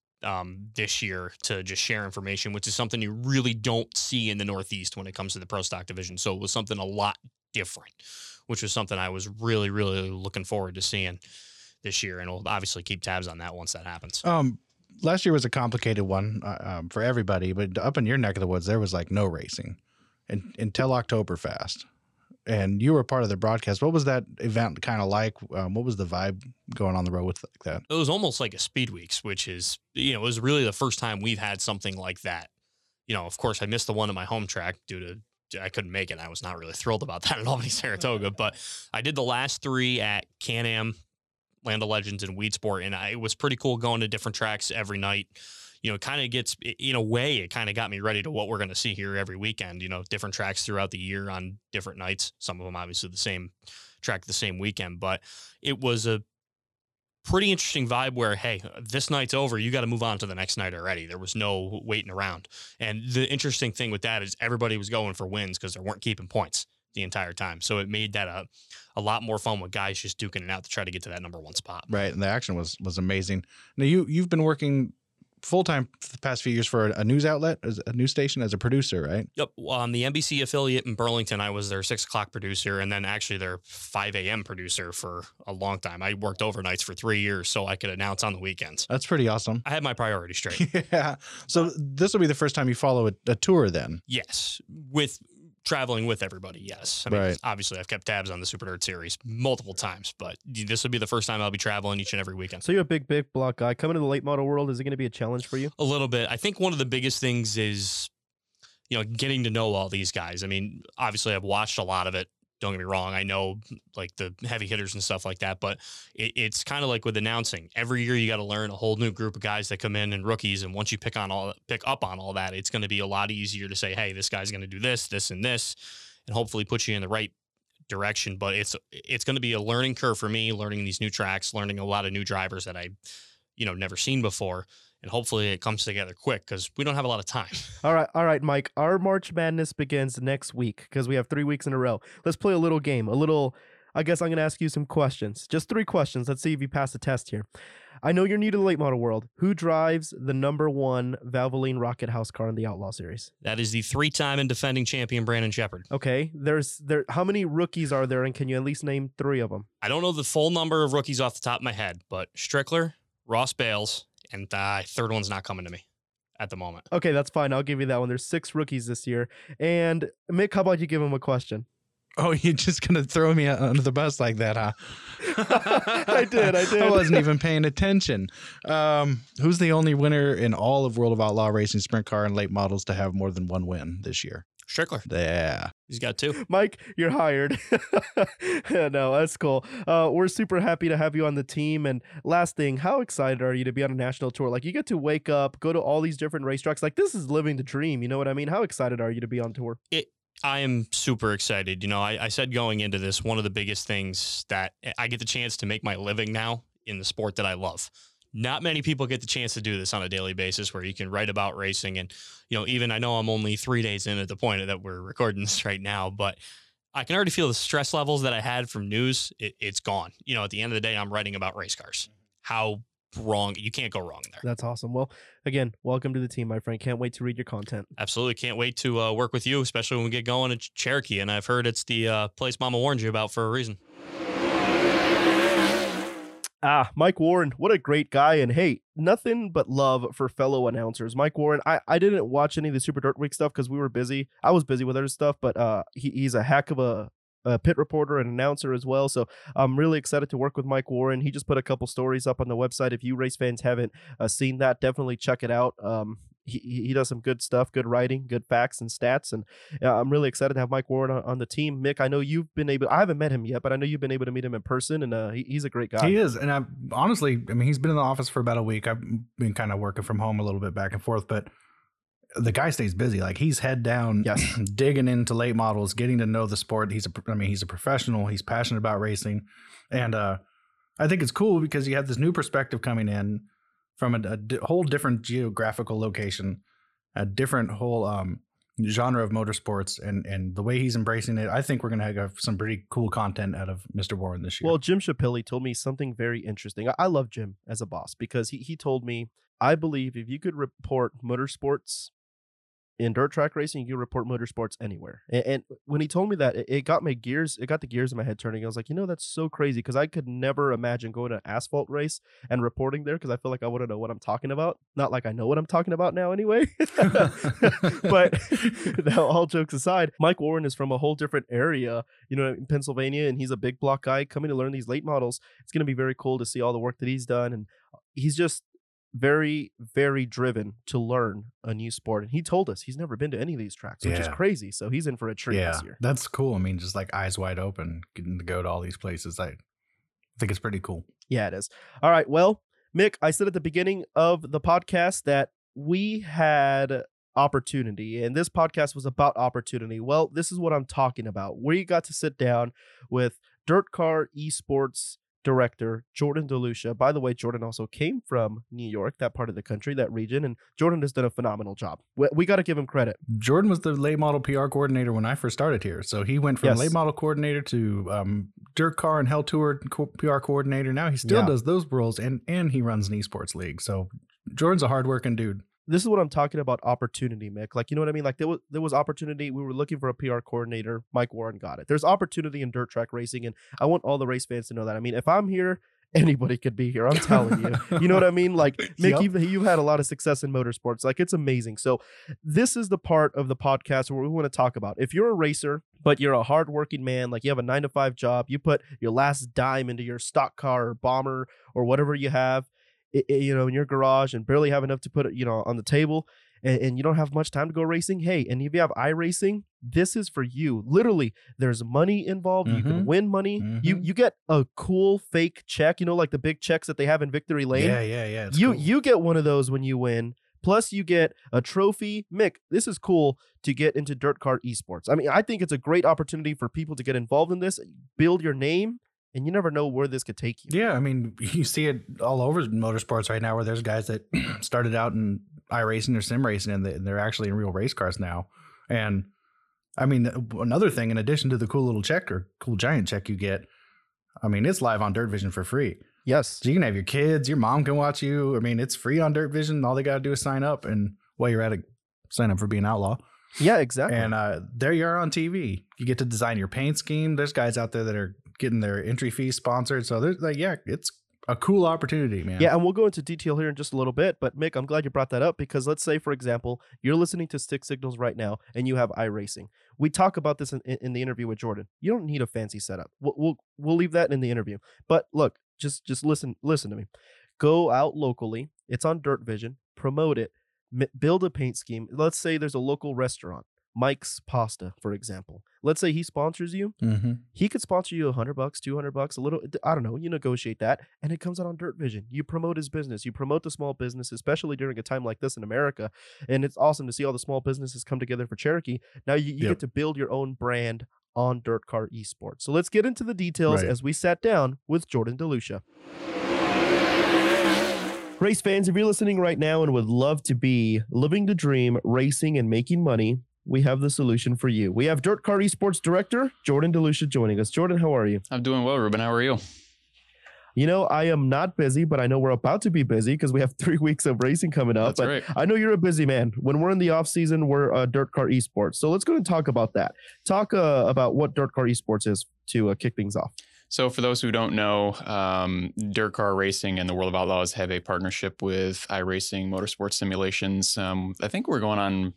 um, this year to just share information, which is something you really don't see in the Northeast when it comes to the pro stock division. So it was something a lot different, which was something I was really, really looking forward to seeing this year. And we'll obviously keep tabs on that once that happens. Um, last year was a complicated one uh, um, for everybody, but up in your neck of the woods, there was like no racing in, until Oktoberfest. And you were part of the broadcast. What was that event kind of like? Um, what was the vibe going on the road with like that? It was almost like a Speed Weeks, which is, you know, it was really the first time we've had something like that. You know, of course, I missed the one at my home track due to, I couldn't make it. I was not really thrilled about that at Albany, Saratoga, but I did the last three at Can-Am, Land of Legends, and Weed Sport, and I, it was pretty cool going to different tracks every night. You know, it kind of gets, in a way, it kind of got me ready to what we're going to see here every weekend, you know, different tracks throughout the year on different nights. Some of them obviously the same track the same weekend, but it was a pretty interesting vibe where, hey, this night's over. You got to move on to the next night already. There was no waiting around. And the interesting thing with that is everybody was going for wins because they weren't keeping points the entire time. So it made that a, a lot more fun with guys just duking it out to try to get to that number one spot. Right. And the action was, was amazing. Now you, you've been working full-time for the past few years for a news outlet, as a news station, as a producer, right? Yep. On the N B C affiliate in Burlington, I was their six o'clock producer and then actually their five a.m. producer for a long time. I worked overnights for three years so I could announce on the weekends. That's pretty awesome. I had my priorities straight. Yeah. So this will be the first time you follow a, a tour then? Yes. With traveling with everybody, yes. I mean, right. Obviously, I've kept tabs on the Super Nerd series multiple times, but this will be the first time I'll be traveling each and every weekend. So you're a big, big block guy. Coming to the late model world, is it going to be a challenge for you? A little bit. I think one of the biggest things is, you know, getting to know all these guys. I mean, obviously, I've watched a lot of it. Don't get me wrong. I know like the heavy hitters and stuff like that, but it, it's kind of like with announcing. Every year you got to learn a whole new group of guys that come in and rookies. And once you pick on all, pick up on all that, it's going to be a lot easier to say, hey, this guy's going to do this, this, and this, and hopefully put you in the right direction. But it's, it's going to be a learning curve for me, learning these new tracks, learning a lot of new drivers that I, you know, never seen before. And hopefully it comes together quick because we don't have a lot of time. All right, all right, Mike. Our March Madness begins next week because we have three weeks in a row. Let's play a little game, a little, I guess I'm going to ask you some questions. Just three questions. Let's see if you pass the test here. I know you're new to the late model world. Who drives the number one Valvoline Rocket House car in the Outlaw Series? That is the three-time and defending champion Brandon Shepard. Okay. There's there. How many rookies are there, and can you at least name three of them? I don't know the full number of rookies off the top of my head, but Strickler, Ross Bales, and the third one's not coming to me at the moment. Okay, that's fine. I'll give you that one. There's six rookies this year. And Mick, how about you give him a question? Oh, you're just going to throw me under the bus like that, huh? I did, I did. I wasn't even paying attention. Um, who's the only winner in all of World of Outlaw Racing Sprint Car and late models to have more than one win this year? Strickler. Yeah. He's got two. Mike, you're hired. Yeah, no, that's cool. Uh, we're super happy to have you on the team. And last thing, how excited are you to be on a national tour? Like, you get to wake up, go to all these different racetracks. Like, this is living the dream. You know what I mean? How excited are you to be on tour? It. I am super excited. You know, I, I said going into this, one of the biggest things that I get the chance to make my living now in the sport that I love. Not many people get the chance to do this on a daily basis where you can write about racing. And, you know, even I know I'm only three days in at the point that we're recording this right now, but I can already feel the stress levels that I had from news. It, it's gone. You know, at the end of the day, I'm writing about race cars. How wrong. You can't go wrong there. That's awesome. Well, again, welcome to the team, my friend. Can't wait to read your content. Absolutely. Can't wait to uh, work with you, especially when we get going in Cherokee. And I've heard it's the uh, place Mama warned you about for a reason. Ah, Mike Warren, what a great guy. And hey, nothing but love for fellow announcers. Mike Warren, I, I didn't watch any of the Super Dirt Week stuff because we were busy. I was busy with other stuff, but uh, he, he's a heck of a a pit reporter and announcer as well. So I'm really excited to work with Mike Warren. He just put a couple stories up on the website. If you race fans haven't uh, seen that, definitely check it out. Um, he, he does some good stuff, good writing, good facts and stats. And uh, I'm really excited to have Mike Warren on, on the team. Mick, I know you've been able, I haven't met him yet, but I know you've been able to meet him in person, and uh, he, he's a great guy. He is. And I honestly, I mean, he's been in the office for about a week. I've been kind of working from home a little bit back and forth, but the guy stays busy. Like, he's head down, yes, digging into late models, getting to know the sport. He's a, I mean, he's a professional. He's passionate about racing. And uh, I think it's cool because you have this new perspective coming in from a, a d- whole different geographical location, a different whole um, genre of motorsports, and, and the way he's embracing it. I think we're going to have some pretty cool content out of Mister Warren this year. Well, Jim Shapilli told me something very interesting. I, I love Jim as a boss because he, he told me, I believe if you could report motorsports in dirt track racing, you can report motorsports anywhere. And, and when he told me that, it, it got my gears, it got the gears in my head turning. I was like, you know, that's so crazy, because I could never imagine going to an asphalt race and reporting there, because I feel like I wouldn't know what I'm talking about. Not like I know what I'm talking about now anyway. But now, all jokes aside, Mike Warren is from a whole different area, you know, in Pennsylvania, and he's a big block guy coming to learn these late models. It's going to be very cool to see all the work that he's done. And he's just very, very driven to learn a new sport. And he told us he's never been to any of these tracks, which yeah. is crazy. So he's in for a treat yeah, this year. That's cool. I mean, just like eyes wide open, getting to go to all these places. I think it's pretty cool. Yeah, it is. All right. Well, Mick, I said at the beginning of the podcast that we had opportunity, and this podcast was about opportunity. Well, this is what I'm talking about. We got to sit down with Dirt Car Esports director Jordan DeLucia. By the way, Jordan also came from New York, that part of the country, that region, and Jordan has done a phenomenal job. We, we got to give him credit. Jordan was the late model P R coordinator when I first started here, so he went from yes. late model coordinator to um, Dirt Car and Hell Tour co- P R coordinator. Now he still yeah. does those roles, and and he runs an esports league. So Jordan's a hardworking dude. This is what I'm talking about, opportunity, Mick. Like, you know what I mean? Like, there was there was opportunity. We were looking for a P R coordinator. Mike Warren got it. There's opportunity in dirt track racing, and I want all the race fans to know that. I mean, if I'm here, anybody could be here. I'm telling you. You know what I mean? Like, Mick, yep. you've, you've had a lot of success in motorsports. Like, it's amazing. So this is the part of the podcast where we want to talk about, if you're a racer, but you're a hardworking man, like you have a nine to five job, you put your last dime into your stock car or bomber or whatever you have, It, it, you know, in your garage, and barely have enough to put it, you know, on the table, and, and you don't have much time to go racing. Hey, and if you have iRacing, this is for you. Literally, there's money involved. Mm-hmm. You can win money. Mm-hmm. You you get a cool fake check, you know, like the big checks that they have in Victory Lane. Yeah, yeah, yeah. You cool. you get one of those when you win. Plus, you get a trophy. Mick, this is cool to get into Dirt Car Esports. I mean, I think it's a great opportunity for people to get involved in this, build your name. And you never know where this could take you. Yeah, I mean, you see it all over motorsports right now, where there's guys that started out in iRacing or sim racing, and they're actually in real race cars now. And I mean, another thing, in addition to the cool little check or cool giant check you get, I mean, it's live on Dirt Vision for free. Yes. So you can have your kids, your mom can watch you. I mean, it's free on Dirt Vision. All they got to do is sign up. And while you're at it, sign up for Be an Outlaw. Yeah, exactly. And uh, there you are on T V. You get to design your paint scheme. There's guys out there that are getting their entry fee sponsored. So there's like, yeah, it's a cool opportunity, man. Yeah, and we'll go into detail here in just a little bit. But Mick, I'm glad you brought that up because let's say, for example, you're listening to Stick Signals right now and you have iRacing. We talk about this in, in the interview with Jordan. You don't need a fancy setup. We'll, we'll we'll leave that in the interview. But look, just just listen listen to me. Go out locally. It's on Dirt Vision. Promote it. M- build a paint scheme. Let's say there's a local restaurant, Mike's Pasta, for example. Let's say he sponsors you. Mm-hmm. He could sponsor you a hundred bucks, two hundred bucks, a little. I don't know. You negotiate that, and it comes out on Dirt Vision. You promote his business. You promote the small business, especially during a time like this in America. And it's awesome to see all the small businesses come together for Cherokee. Now you, you Yep. get to build your own brand on Dirt Car Esports. So let's get into the details Right. as we sat down with Jordan DeLucia. Race fans, if you're listening right now and would love to be living the dream, racing and making money, we have the solution for you. We have Dirt Car Esports Director Jordan DeLucia joining us. Jordan, how are you? I'm doing well, Ruben. How are you? You know, I am not busy, but I know we're about to be busy because we have three weeks of racing coming up. That's but right. I know you're a busy man. When we're in the off season, we're uh, Dirt Car Esports. So let's go and talk about that. Talk uh, about what Dirt Car Esports is to uh, kick things off. So for those who don't know, um, Dirt Car Racing and the World of Outlaws have a partnership with iRacing Motorsports Simulations. Um, I think we're going on,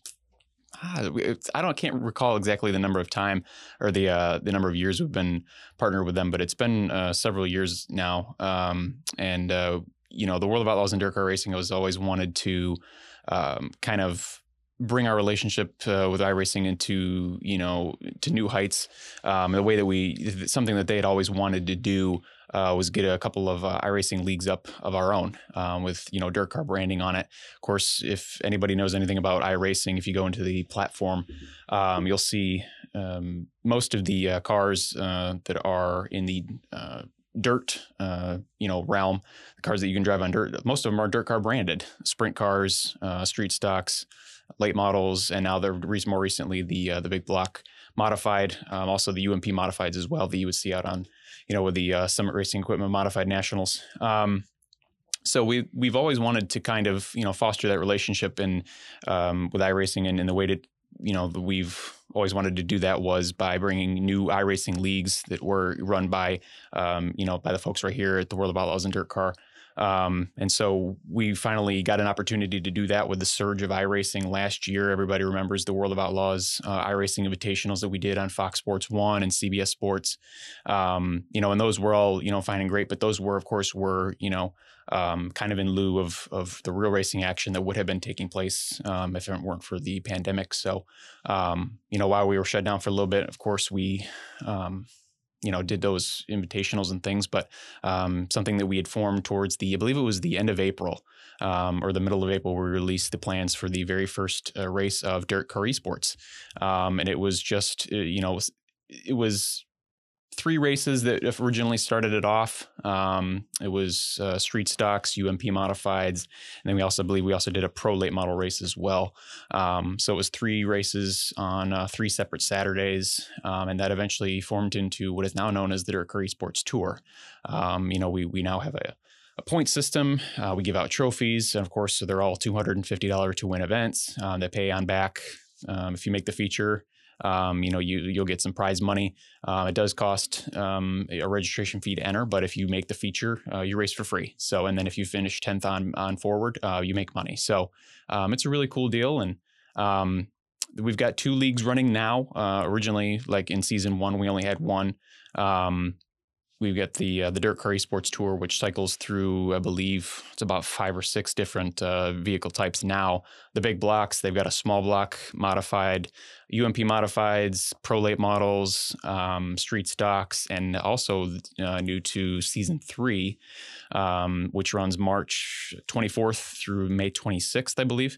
ah, it's, I don't can't recall exactly the number of time or the uh, the number of years we've been partnered with them, but it's been uh, several years now. Um, and, uh, you know, the World of Outlaws and Dirt Car Racing has always wanted to um, kind of bring our relationship uh, with iRacing into, you know, to new heights. Um, the way that we, something that they had always wanted to do uh, was get a couple of uh, iRacing leagues up of our own um, with, you know, dirt car branding on it. Of course, if anybody knows anything about iRacing, if you go into the platform, um, you'll see um, most of the uh, cars uh, that are in the uh, dirt, uh, you know, realm, the cars that you can drive on dirt, most of them are dirt car branded, sprint cars, uh, street stocks, late models, and now they're more recently the uh, the big block modified, um, also the U M P modifieds as well that you would see out on, you know, with the uh, Summit Racing Equipment Modified Nationals. Um, so we we've always wanted to kind of, you know, foster that relationship and um, with iRacing, and in the way that, you know, we've always wanted to do that was by bringing new iRacing leagues that were run by, um, you know, by the folks right here at the World of Outlaws and Dirt Car. Um, and so we finally got an opportunity to do that with the surge of iRacing last year. Everybody remembers the World of Outlaws uh, iRacing Invitationals that we did on Fox Sports one and C B S Sports. Um, you know, and those were all, you know, fine and great, but those were, of course, were, you know, um, kind of in lieu of of the real racing action that would have been taking place um, if it weren't for the pandemic. So, um, you know, while we were shut down for a little bit, of course, we, um, you know, did those invitationals and things, but um, something that we had formed towards the, I believe it was the end of April um, or the middle of April, we released the plans for the very first uh, race of Dirt Car Esports. Um, and it was just, uh, you know, it was, it was three races that originally started it off. Um, it was uh, street stocks, U M P modifieds, and then we also believe we also did a pro late model race as well. Um, so it was three races on uh, three separate Saturdays, um, and that eventually formed into what is now known as the Dirt Car Esports Tour. Um, you know, we we now have a a point system. Uh, we give out trophies, and of course, so they're all two hundred fifty dollars to win events. Uh, they pay on back um, if you make the feature. Um, you know, you, you'll get some prize money. Uh, it does cost um, a registration fee to enter, but if you make the feature, uh, you race for free. So, and then if you finish tenth on, on forward, uh, you make money. So um, it's a really cool deal. And um, we've got two leagues running now. Uh, originally, like in season one, we only had one. Um, We've got the uh, the Dirt Car Esports Tour, which cycles through, I believe, it's about five or six different uh, vehicle types now. The big blocks, they've got a small block modified, U M P modifieds, pro late models, um, street stocks, and also uh, new to season three, um, which runs March twenty-fourth through May twenty-sixth, I believe.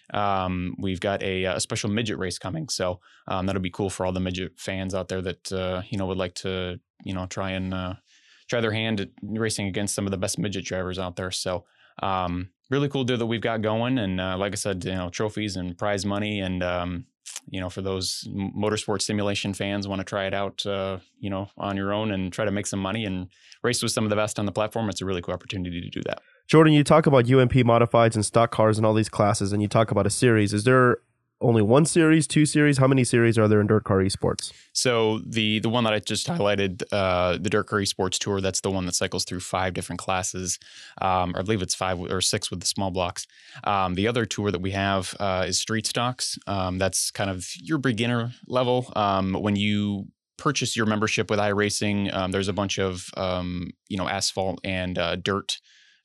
Um, we've got a, a special midget race coming, so um, that'll be cool for all the midget fans out there that uh, you know would like to, you know, try and uh, try their hand at racing against some of the best midget drivers out there. So, um, really cool deal that we've got going. And uh, like I said, you know, trophies and prize money. And, um, you know, for those motorsport simulation fans want to try it out, uh, you know, on your own and try to make some money and race with some of the best on the platform, it's a really cool opportunity to do that. Jordan, you talk about U M P modifieds and stock cars and all these classes, and you talk about a series. Is there only one series, two series? How many series are there in Dirt Car Esports? So the the one that I just highlighted, uh, the Dirt Car Esports Tour, that's the one that cycles through five different classes. Um, I believe it's five or six with the small blocks. Um, the other tour that we have uh, is Street Stocks. Um, that's kind of your beginner level. Um, when you purchase your membership with iRacing, um, there's a bunch of um, you know asphalt and uh, dirt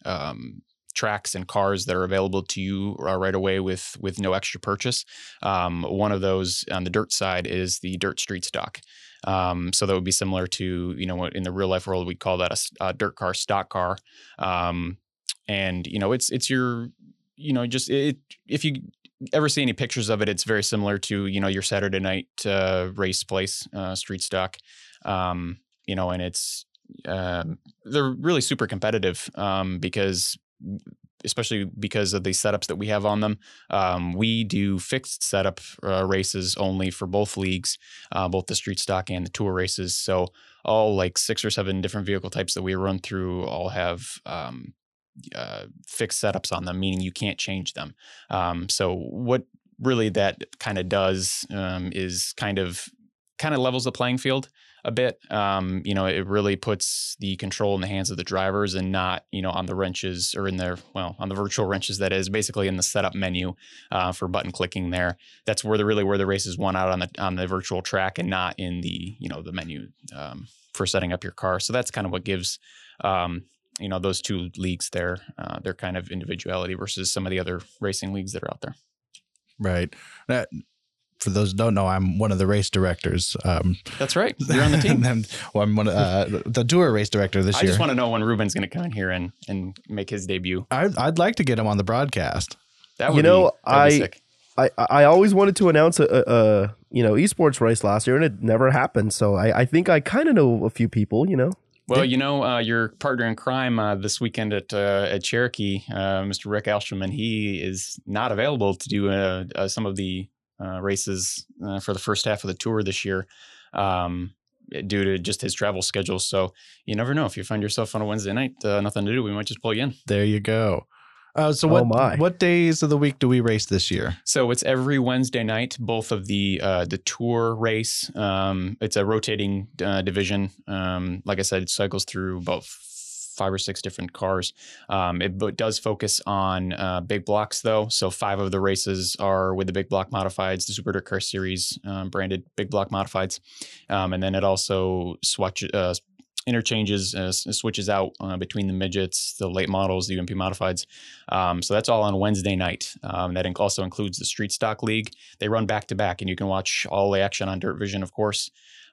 um tracks and cars that are available to you uh, right away with with no extra purchase. Um, one of those on the dirt side is the Dirt Street Stock. Um, so that would be similar to, you know, what in the real life world we call that a, a dirt car, stock car. Um, and you know, it's it's your, you know, just it. If you ever see any pictures of it, it's very similar to, you know, your Saturday night uh, race place, uh, street stock. Um, you know, and it's um, they're really super competitive um, because. especially because of the setups that we have on them. Um, we do fixed setup uh, races only for both leagues, uh, both the street stock and the tour races. So all like six or seven different vehicle types that we run through all have um, uh, fixed setups on them, meaning you can't change them. Um, so what really that kind of does um, is kind of kind of levels the playing field a bit. Um, you know, it really puts the control in the hands of the drivers and not, you know, on the wrenches or in their, well, on the virtual wrenches, that is basically in the setup menu uh, for button clicking there. That's where the really where the race is won out on the on the virtual track and not in the, you know, the menu um, for setting up your car. So that's kind of what gives, um, you know, those two leagues their, uh, their kind of individuality versus some of the other racing leagues that are out there. Right. That, for those who don't know, I'm one of the race directors. Um, That's right. You're on the team. and, well, I'm one of, uh, the tour race director this I year. I just want to know when Ruben's going to come in here and, and make his debut. I, I'd like to get him on the broadcast. That would you know, be, I, be sick. I, I always wanted to announce a, a, a you know esports race last year, and it never happened. So I, I think I kind of know a few people. You know. Well, you know, uh, your partner in crime uh, this weekend at uh, at Cherokee, uh, Mister Rick Alstroman, he is not available to do uh, uh, some of the uh, races uh, for the first half of the tour this year um, due to just his travel schedule. So you never know. If you find yourself on a Wednesday night, uh, nothing to do, we might just pull you in. There you go. Uh, so what oh what days of the week do we race this year? So it's every Wednesday night, both of the uh, the tour race. Um, it's a rotating uh, division. Um, like I said, it cycles through about five or six different cars. Um, it, it does focus on uh, big blocks, though. So five of the races are with the big block modifieds, the Super Dirt Car Series um, branded big block modifieds. Um, and then it also swatch, uh, interchanges, uh, switches out uh, between the midgets, the late models, the U M P modifieds. Um, so that's all on Wednesday night. Um, that also includes the Street Stock League. They run back to back, and you can watch all the action on Dirt Vision, of course.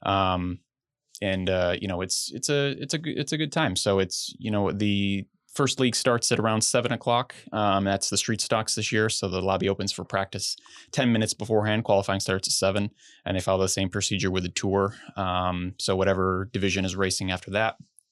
Um, and uh, you know, it's it's a it's a it's a good time. So it's you know the first league starts at around seven o'clock. Um, that's the Street Stocks this year. So the lobby opens for practice ten minutes beforehand. Qualifying starts at seven, and they follow the same procedure with the tour. Um, so whatever division is racing after that,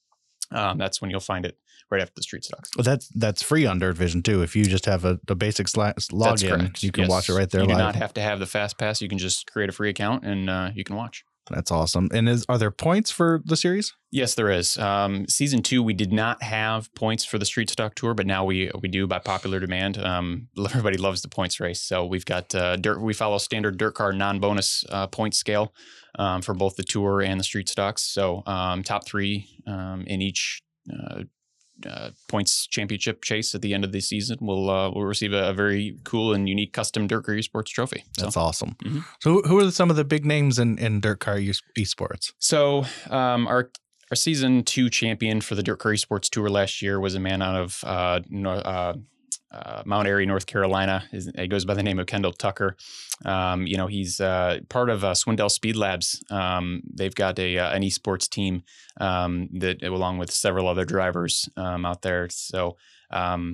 um, that's when you'll find it right after the Street Stocks. Well, that's that's free on Dirt Vision too. If you just have a, a basic sla- login, you can yes. watch it right there. You live. do not have to have the Fast Pass. You can just create a free account and uh, you can watch. That's awesome. And is are there points for the series? Yes, there is. Um, season two, we did not have points for the Street Stock Tour, but now we we do by popular demand. Um, everybody loves the points race, so we've got uh, dirt. We follow standard dirt car non-bonus uh, point scale um, for both the Tour and the Street Stocks. So um, top three um, in each uh, uh, points championship chase at the end of the season will uh, will receive a, a very cool and unique custom Dirt Car Esports trophy. So. That's awesome. Mm-hmm. So who are some of the big names in, in Dirt Car Esports? So um, our our season two champion for the Dirt Car Esports Tour last year was a man out of uh, North, uh, uh, Mount Airy, North Carolina. He goes by the name of Kendall Tucker. Um, you know, he's uh, part of uh, Swindell Speed Labs. Um, they've got a uh, an esports team um, that, along with several other drivers um, out there. So um,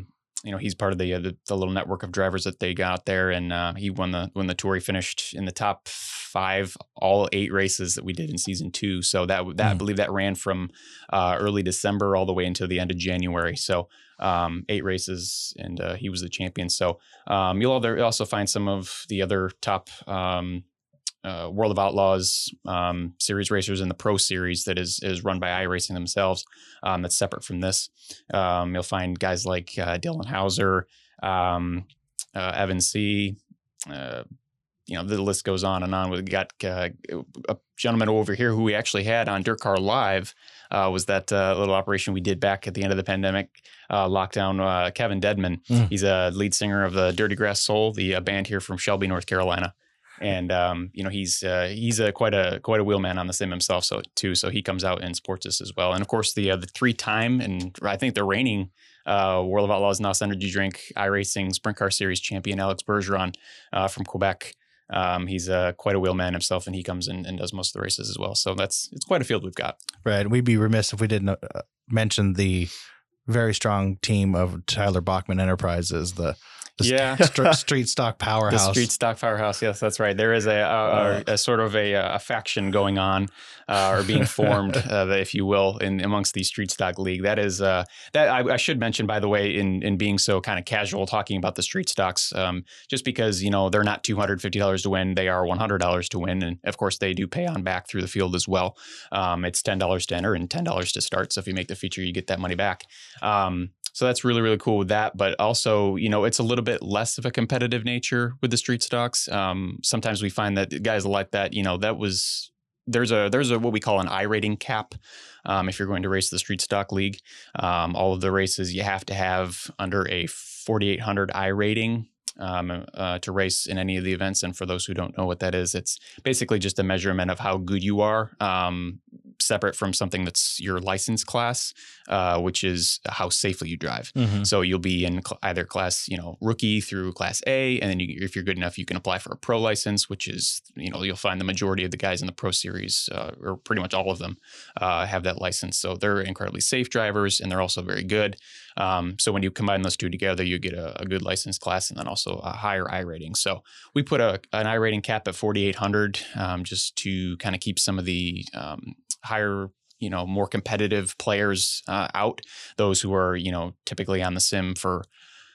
you know, he's part of the, uh, the the little network of drivers that they got out there, and uh, he won the won the tour. He finished in the top five all eight races that we did in season two. So that that mm. I believe that ran from uh, early December all the way until the end of January. So um, eight races, and uh, he was the champion. So um, you'll also find some of the other top um, uh, World of Outlaws um, series racers in the Pro Series that is is run by iRacing themselves. Um, that's separate from this. Um, you'll find guys like uh, Dylan Hauser, um, uh, Evan C. Uh, you know, the list goes on and on. We got uh, a gentleman over here who we actually had on Dirt Car Live. Uh, was that uh, little operation we did back at the end of the pandemic uh, lockdown? Uh, Kevin Dedman. Mm. He's a lead singer of the Dirty Grass Soul, the uh, band here from Shelby, North Carolina. And um, you know, he's uh, he's a quite a quite a wheelman on the sim himself, so too. So he comes out and supports us as well. And of course, the uh, the three time and I think the reigning uh, World of Outlaws N O S Energy Drink iRacing Sprint Car Series champion Alex Bergeron uh, from Quebec. Um, he's uh, quite a wheelman himself, and he comes in and does most of the races as well. So that's it's quite a field we've got. Right. We'd be remiss if we didn't uh, mention the very strong team of Tyler Bachman Enterprises, the The yeah, st- street stock powerhouse. The street stock powerhouse. Yes, that's right. There is a, a, uh, a, a sort of a, a faction going on, uh, or being formed, uh, if you will, in amongst the street stock league. That is uh, that I, I should mention, by the way, in in being so kind of casual talking about the street stocks, um, just because you know they're not two hundred fifty dollars to win, they are one hundred dollars to win, and of course they do pay on back through the field as well. Um, it's ten dollars to enter and ten dollars to start. So if you make the feature, you get that money back. Um, So that's really, really cool with that. But also, you know, it's a little bit less of a competitive nature with the street stocks. Um, sometimes we find that guys like that, you know, that was there's a there's a what we call an I rating cap. Um, if you're going to race the street stock league, um, all of the races you have to have under a forty-eight hundred I rating um, uh, to race in any of the events. And for those who don't know what that is, it's basically just a measurement of how good you are. Um, separate from something that's your license class, uh, which is how safely you drive. Mm-hmm. So you'll be in cl- either class, you know, rookie through class A. And then you, if you're good enough, you can apply for a pro license, which is, you know, you'll find the majority of the guys in the pro series, uh, or pretty much all of them, uh, have that license. So they're incredibly safe drivers, and they're also very good. Um, so when you combine those two together, you get a, a good license class and then also a higher I rating. So we put a, an I rating cap at forty-eight hundred, um, just to kind of keep some of the, um, higher, you know, more competitive players uh, out, those who are, you know, typically on the sim for,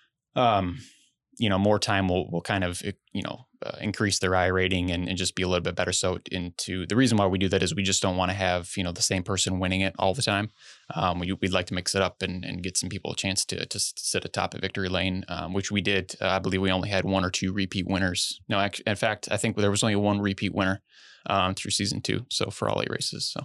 um, you know, more time will will kind of, you know, uh, increase their I rating and, and just be a little bit better. So into the reason why we do that is we just don't want to have, you know, the same person winning it all the time. Um, we, we'd like to mix it up and, and get some people a chance to to sit atop at victory lane, um, which we did. Uh, I believe we only had one or two repeat winners. No, actually, in fact, I think there was only one repeat winner um, through season two. So for all eight races. So.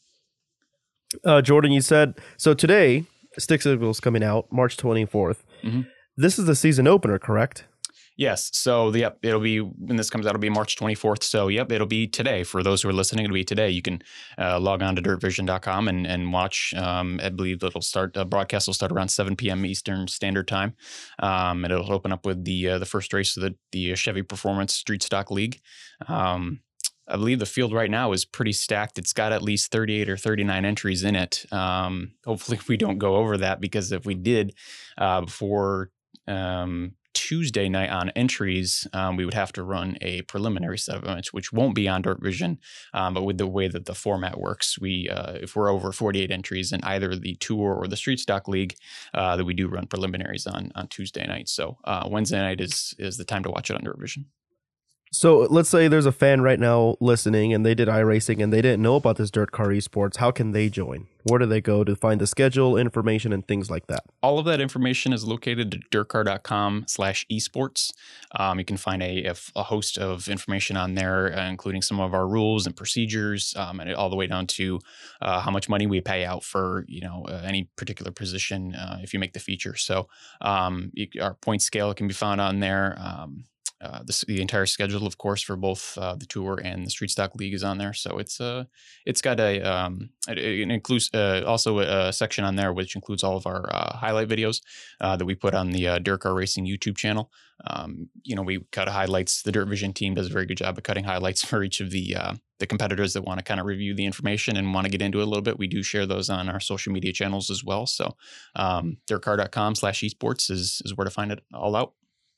Uh, Jordan, you said, so today, Stick Signal's coming out March twenty-fourth. Mm-hmm. This is the season opener, correct? Yes. So, the, yep, it'll be, when this comes out, it'll be March twenty-fourth. So, yep, it'll be today. For those who are listening, it'll be today. You can uh, log on to dirt vision dot com and, and watch. Um, I believe it'll start, uh, broadcast will start around seven p.m. Eastern Standard Time. Um, and it'll open up with the uh, the first race of the, the Chevy Performance Street Stock League. Um I believe the field right now is pretty stacked. It's got at least thirty-eight or thirty-nine entries in it. Um, hopefully we don't go over that, because if we did uh, before um, Tuesday night on entries, um, we would have to run a preliminary set of events, which won't be on Dirt Vision. Um, but with the way that the format works, we uh, if we're over forty-eight entries in either the Tour or the Street Stock League, uh, that we do run preliminaries on on Tuesday night. So uh, Wednesday night is is the time to watch it on Dirt Vision. So let's say there's a fan right now listening and they did iRacing and they didn't know about this Dirt Car Esports. How can they join? Where do they go to find the schedule, information, and things like that? All of that information is located at dirt car dot com slash esports. Um, you can find a, a host of information on there, uh, including some of our rules and procedures, um, and all the way down to uh, how much money we pay out for, you know, uh, any particular position uh, if you make the feature. So um, you, our point scale can be found on there. Um, uh, the, the entire schedule, of course, for both uh, the Tour and the Street Stock League is on there. So it's uh, it's got a um, it, it includes uh, also a, a section on there which includes all of our uh, highlight videos uh, that we put on the uh, Dirt Car Racing YouTube channel. Um, you know, we cut highlights. The Dirt Vision team does a very good job of cutting highlights for each of the uh, the competitors that want to kind of review the information and want to get into it a little bit. We do share those on our social media channels as well. So um, dirtcar.com slash esports is is where to find it all out.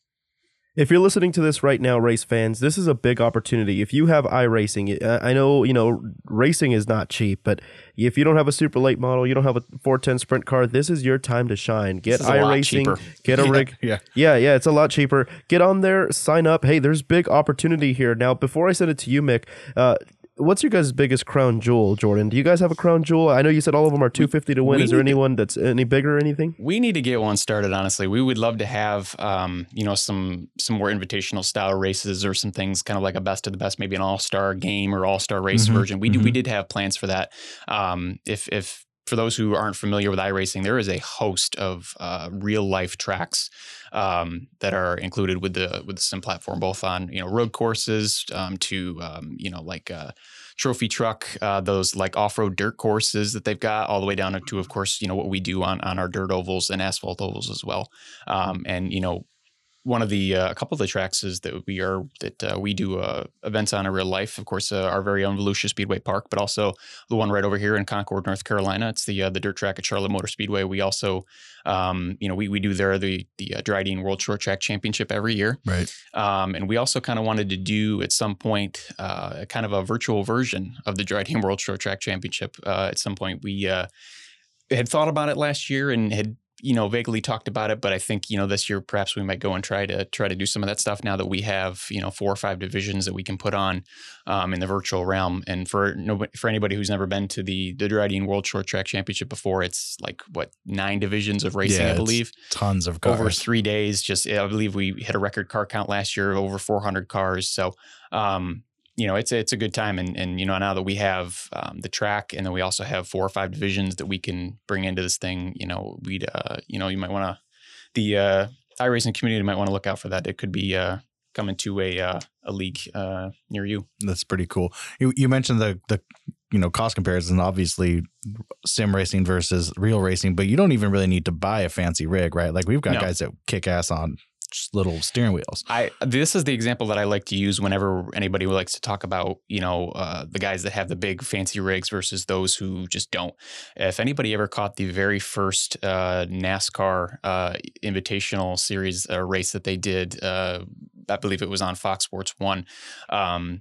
If you're listening to this right now, race fans, this is a big opportunity. If you have iRacing, I know, you know, racing is not cheap, but if you don't have a super late model, you don't have a four ten sprint car, this is your time to shine. Get iRacing, get a rig. Yeah, yeah, yeah, it's a lot cheaper. Get on there, sign up. Hey, there's big opportunity here. Now, before I send it to you, Mick, uh, what's your guys' biggest crown jewel, Jordan? Do you guys have a crown jewel? I know you said all of them are two fifty to win. Is there anyone that's any bigger or anything? We need to get one started, honestly. We would love to have, um, you know, some some more invitational style races or some things kind of like a best of the best, maybe an all-star game or all-star race Mm-hmm. version. We Mm-hmm. do, we did have plans for that. Um, if if for those who aren't familiar with iRacing, there is a host of uh, real life tracks um, that are included with the with the sim platform, both on you know road courses um, to um, you know like uh, trophy truck, uh, those like off road dirt courses that they've got, all the way down to, of course, you know what we do on on our dirt ovals and asphalt ovals as well. Um, and you know. One of the uh, a couple of the tracks is that we are that uh, we do uh, events on in real life. Of course, uh, our very own Volusia Speedway Park, but also the one right over here in Concord, North Carolina. It's the uh, the dirt track at Charlotte Motor Speedway. We also, um, you know, we we do there the the uh, Dryden World Short Track Championship every year, right? Um, and we also kind of wanted to do at some point uh, kind of a virtual version of the Dryden World Short Track Championship. Uh, at some point, we uh, had thought about it last year and had. You know, vaguely talked about it, but I think, you know, this year perhaps we might go and try to try to do some of that stuff now that we have, you know, four or five divisions that we can put on um, in the virtual realm. And for nobody, for anybody who's never been to the the Dryden World Short Track Championship before, it's like what nine divisions of racing, yeah, I believe, tons of cars over three days. Just I believe we hit a record car count last year, over four hundred cars. So. Um, You know, it's a, it's a good time. And, and, you know, now that we have um, the track and then we also have four or five divisions that we can bring into this thing, you know, we'd, uh, you know, you might want to, the uh, iRacing community might want to look out for that. It could be uh, coming to a uh, a league uh, near you. That's pretty cool. You you mentioned the, the, you know, cost comparison, obviously sim racing versus real racing, but you don't even really need to buy a fancy rig, right? Like we've got No. guys that kick ass on just little steering wheels. I this is the example that I like to use whenever anybody likes to talk about, you know, uh, the guys that have the big fancy rigs versus those who just don't. If anybody ever caught the very first uh, NASCAR uh, Invitational Series uh, race that they did, uh, I believe it was on Fox Sports One. Um,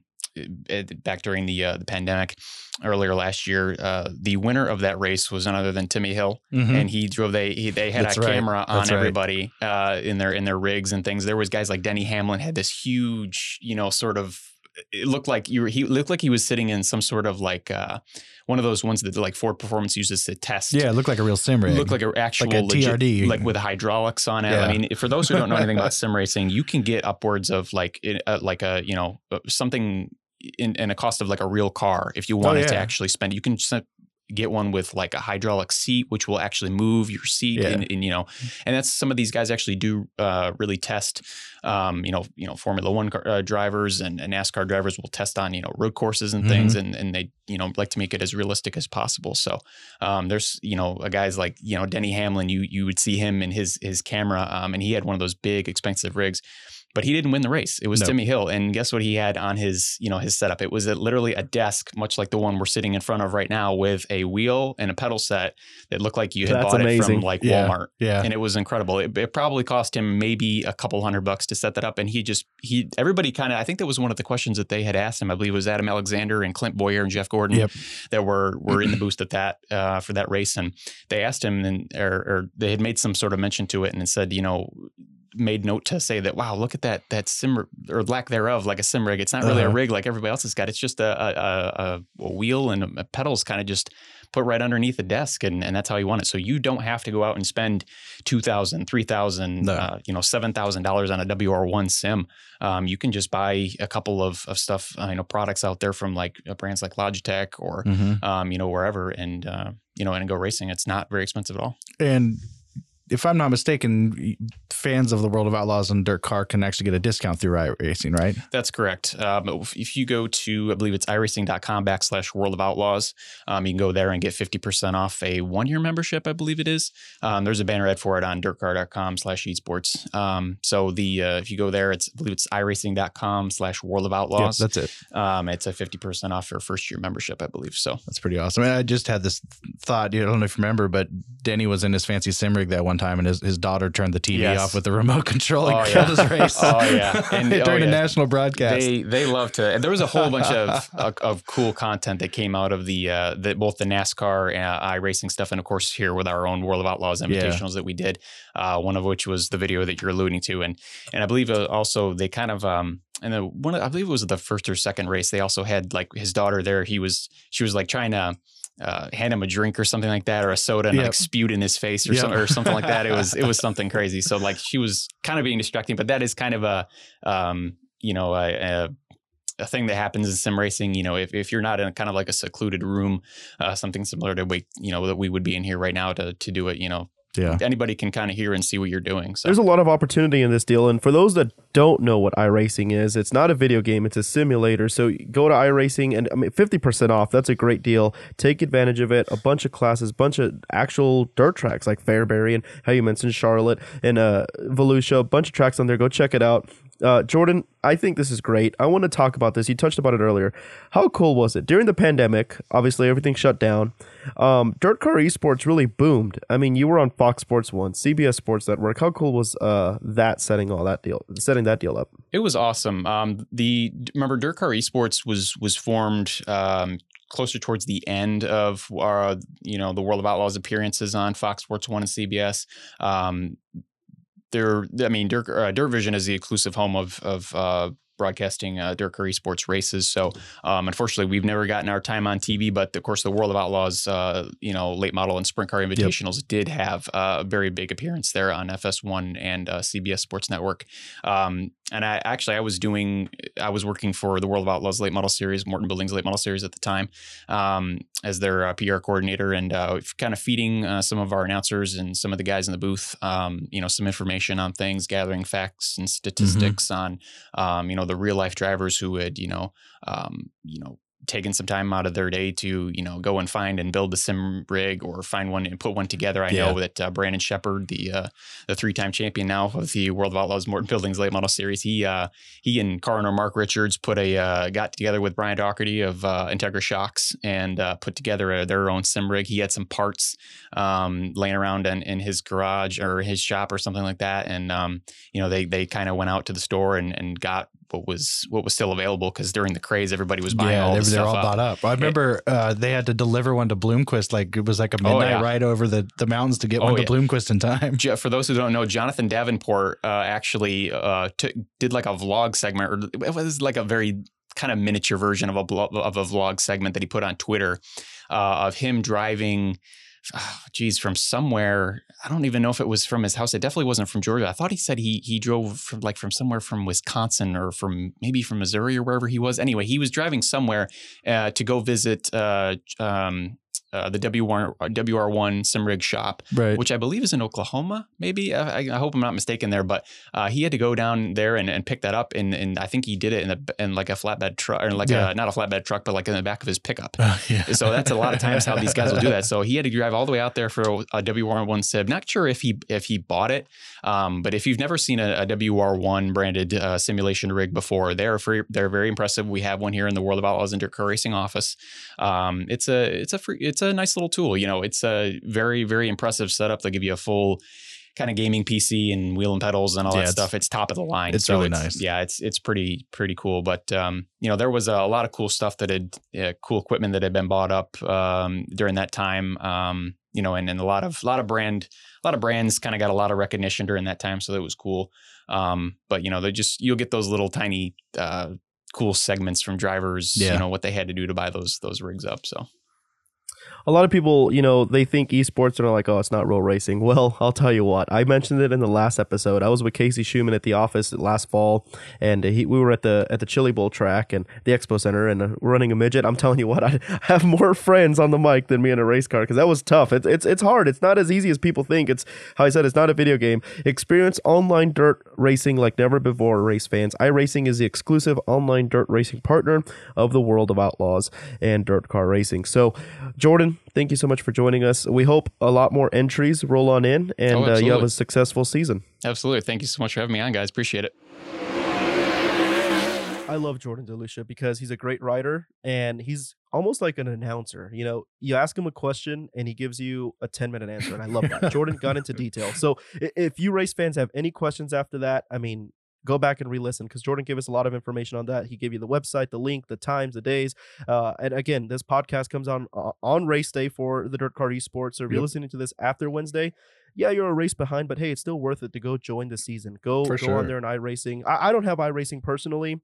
back during the uh, the pandemic earlier last year, uh, the winner of that race was none other than Timmy Hill, mm-hmm. and he drove. They he, they had That's a right. camera on That's right. everybody uh, in their in their rigs and things. There was guys like Denny Hamlin had this huge, you know, sort of. It looked like you were, he looked like he was sitting in some sort of like uh, one of those ones that like Ford Performance uses to test. Yeah, it looked like a real sim rig. Looked like an actual like a legit, T R D, like with hydraulics on it. Yeah. I mean, for those who don't know anything about sim racing, you can get upwards of like uh, like a you know something. In, in a cost of like a real car, if you wanted oh, yeah. to actually spend, you can just get one with like a hydraulic seat, which will actually move your seat, yeah. and, and you know, and that's some of these guys actually do uh, really test. Um, you know, you know, Formula One car, uh, drivers and, and NASCAR drivers will test on you know road courses and things, mm-hmm. and and they you know like to make it as realistic as possible. So um, there's you know guys like you know Denny Hamlin, you you would see him in his his camera, um, and he had one of those big expensive rigs. But he didn't win the race. It was no. Timmy Hill. And guess what he had on his, you know, his setup? It was a, literally a desk, much like the one we're sitting in front of right now, with a wheel and a pedal set that looked like you had That's bought amazing. it from like yeah. Walmart. Yeah. And it was incredible. It, it probably cost him maybe a couple hundred bucks to set that up. And he just, he, everybody kind of, I think that was one of the questions that they had asked him. I believe it was Adam Alexander and Clint Boyer and Jeff Gordon yep. that were, were in the booth at that, uh, for that race. And they asked him and, or, or they had made some sort of mention to it and said, you know, made note to say that, wow, look at that, that sim or lack thereof, like a sim rig. It's not really uh-huh. a rig like everybody else has got. It's just a, a, a, a wheel and a pedals kind of just put right underneath the desk. And, and that's how you want it. So you don't have to go out and spend two thousand dollars, three thousand dollars, no. uh, you know, seven thousand dollars on a W R one sim. Um, you can just buy a couple of, of stuff, uh, you know, products out there from like uh, brands like Logitech or, mm-hmm. um, you know, wherever and, uh, you know, and go racing. It's not very expensive at all. And if I'm not mistaken, fans of the World of Outlaws and Dirt Car can actually get a discount through iRacing, right? That's correct. Um, if you go to, I believe it's iRacing.com backslash World of Outlaws, um, you can go there and get fifty percent off a one-year membership, I believe it is. Um, there's a banner ad for it on dirtcar.com slash esports. Um, so the uh, if you go there, it's I believe it's iRacing.com slash World of Outlaws. Yeah, that's it. Um, it's a fifty percent off your first-year membership, I believe. So that's pretty awesome. I just had this thought, I don't know if you remember, but Denny was in his fancy sim rig that one time, and his, his daughter turned the T V yes. off with the remote control and oh, killed yeah. his race. Oh yeah, and, during oh, yeah. a national broadcast. They they love to. And there was a whole bunch of, of of cool content that came out of the uh, the both the NASCAR uh, iRacing stuff, and of course here with our own World of Outlaws Invitationals yeah. that we did. Uh, one of which was the video that you're alluding to, and and I believe also they kind of um. And the one, I believe it was the first or second race. They also had like his daughter there. He was, she was like trying to uh, hand him a drink or something like that, or a soda, and yep. like spewed in his face or, yep. some, or something like that. It was, it was something crazy. So like she was kind of being distracting, but that is kind of a, um, you know, a, a a thing that happens in sim racing. You know, if, if you're not in a kind of like a secluded room, uh, something similar to we, you know, that we would be in here right now to to do it, you know. Yeah. Anybody can kind of hear and see what you're doing. So there's a lot of opportunity in this deal. And for those that don't know what iRacing is, it's not a video game, it's a simulator. So go to iRacing and I mean fifty percent off. That's a great deal. Take advantage of it. A bunch of classes, bunch of actual dirt tracks like Fairbury and how you mentioned Charlotte and uh Volusia, a bunch of tracks on there. Go check it out. Uh, Jordan, I think this is great. I want to talk about this. You touched about it earlier. How cool was it? During the pandemic, obviously everything shut down. Um, Dirt Car Esports really boomed. I mean, you were on Fox Sports one, C B S Sports Network. How cool was uh, that setting all that deal, setting that deal up? It was awesome. Um, the remember Dirt Car Esports was was formed um, closer towards the end of our, you know, the World of Outlaws appearances on Fox Sports one and C B S. Um, There, I mean, Dirt, uh, Dirt Vision is the exclusive home of of uh, broadcasting uh, Dirt Car Esports races. So, um, unfortunately, we've never gotten our time on T V. But of course, the World of Outlaws, uh, you know, late model and sprint car invitationals yep. did have uh, a very big appearance there on F S one and uh, C B S Sports Network. Um, and I actually, I was doing, I was working for the World of Outlaws late model series, Morton Buildings late model series at the time, um, as their uh, P R coordinator, and uh, kind of feeding uh, some of our announcers and some of the guys in the booth, um, you know, some information on things, gathering facts and statistics mm-hmm. on, um, you know, the real life drivers who had, you know, um, you know, taken some time out of their day to, you know, go and find and build a sim rig or find one and put one together. I yeah. know that uh, Brandon Shepard, the uh, the three-time champion now of the World of Outlaws Morton Buildings late model series, he uh, he and car owner Mark Richards put a uh, got together with Brian Doherty of uh, Integra Shocks and uh, put together a, their own sim rig. He had some parts um, laying around in, in his garage or his shop or something like that, and um, you know, they they kind of went out to the store and and got what was what was still available, because during the craze everybody was buying yeah, all they, the they're stuff all up. bought up. I remember uh, they had to deliver one to Bloomquist, like it was like a midnight oh, yeah. ride over the, the mountains to get oh, one to yeah. Bloomquist in time. For those who don't know, Jonathan Davenport uh, actually uh, t- did like a vlog segment, or it was like a very kind of miniature version of a blo- of a vlog segment that he put on Twitter uh, of him driving. Oh, geez, from somewhere. I don't even know if it was from his house. It definitely wasn't from Georgia. I thought he said he he drove from like from somewhere from Wisconsin or from maybe from Missouri or wherever he was. Anyway, he was driving somewhere uh, to go visit uh, um, uh, the W R one sim rig shop, right. which I believe is in Oklahoma. Maybe I, I hope I'm not mistaken there, but uh, he had to go down there and, and pick that up, and and I think he did it in a in like a flatbed truck, or like yeah. a not a flatbed truck, but like in the back of his pickup. Uh, yeah. So that's a lot of times how these guys will do that. So he had to drive all the way out there for a W R one sim. Not sure if he if he bought it, um, but if you've never seen a, a W R one branded uh, simulation rig before, they're free, they're very impressive. We have one here in the World of Outlaws and Dirt Car Racing office. Um, it's a it's a free, it's a nice little tool. You know, it's a very very impressive setup. They'll give you a full kind of gaming P C and wheel and pedals and all yeah, that stuff. It's top of the line. It's so really it's, nice. Yeah, it's it's pretty pretty cool. But um, you know, there was a, a lot of cool stuff that had uh, cool equipment that had been bought up um, during that time. Um, you know, and, and a lot of a lot of brand a lot of brands kind of got a lot of recognition during that time. So that was cool. Um, but you know, they just you'll get those little tiny uh, cool segments from drivers. Yeah. You know what they had to do to buy those those rigs up. So. A lot of people, you know, they think esports are like, oh, it's not real racing. Well, I'll tell you what. I mentioned it in the last episode. I was with Casey Schumann at the office last fall, and he, we were at the at the Chili Bowl track and the Expo Center, and uh, we're running a midget. I'm telling you what, I have more friends on the mic than me in a race car because that was tough. It's it's it's hard. It's not as easy as people think. It's how I said. It's not a video game. Experience online dirt racing like never before, race fans. iRacing is the exclusive online dirt racing partner of the World of Outlaws and Dirt Car Racing. So, Jordan, thank you so much for joining us. We hope a lot more entries roll on in, and oh, uh, you have a successful season. Absolutely. Thank you so much for having me on, guys. Appreciate it. I love Jordan DeLucia because he's a great writer, and he's almost like an announcer. You know, you ask him a question and he gives you a ten minute answer, and I love that. Jordan got into detail. So if you race fans have any questions after that, I mean, go back and re-listen because Jordan gave us a lot of information on that. He gave you the website, the link, the times, the days. Uh, and again, this podcast comes on uh, on race day for the Dirt Car Esports. So if yep. you're listening to this after Wednesday, yeah, you're a race behind, but hey, it's still worth it to go join the season. Go, for go sure. on there in iRacing. I, I don't have iRacing personally,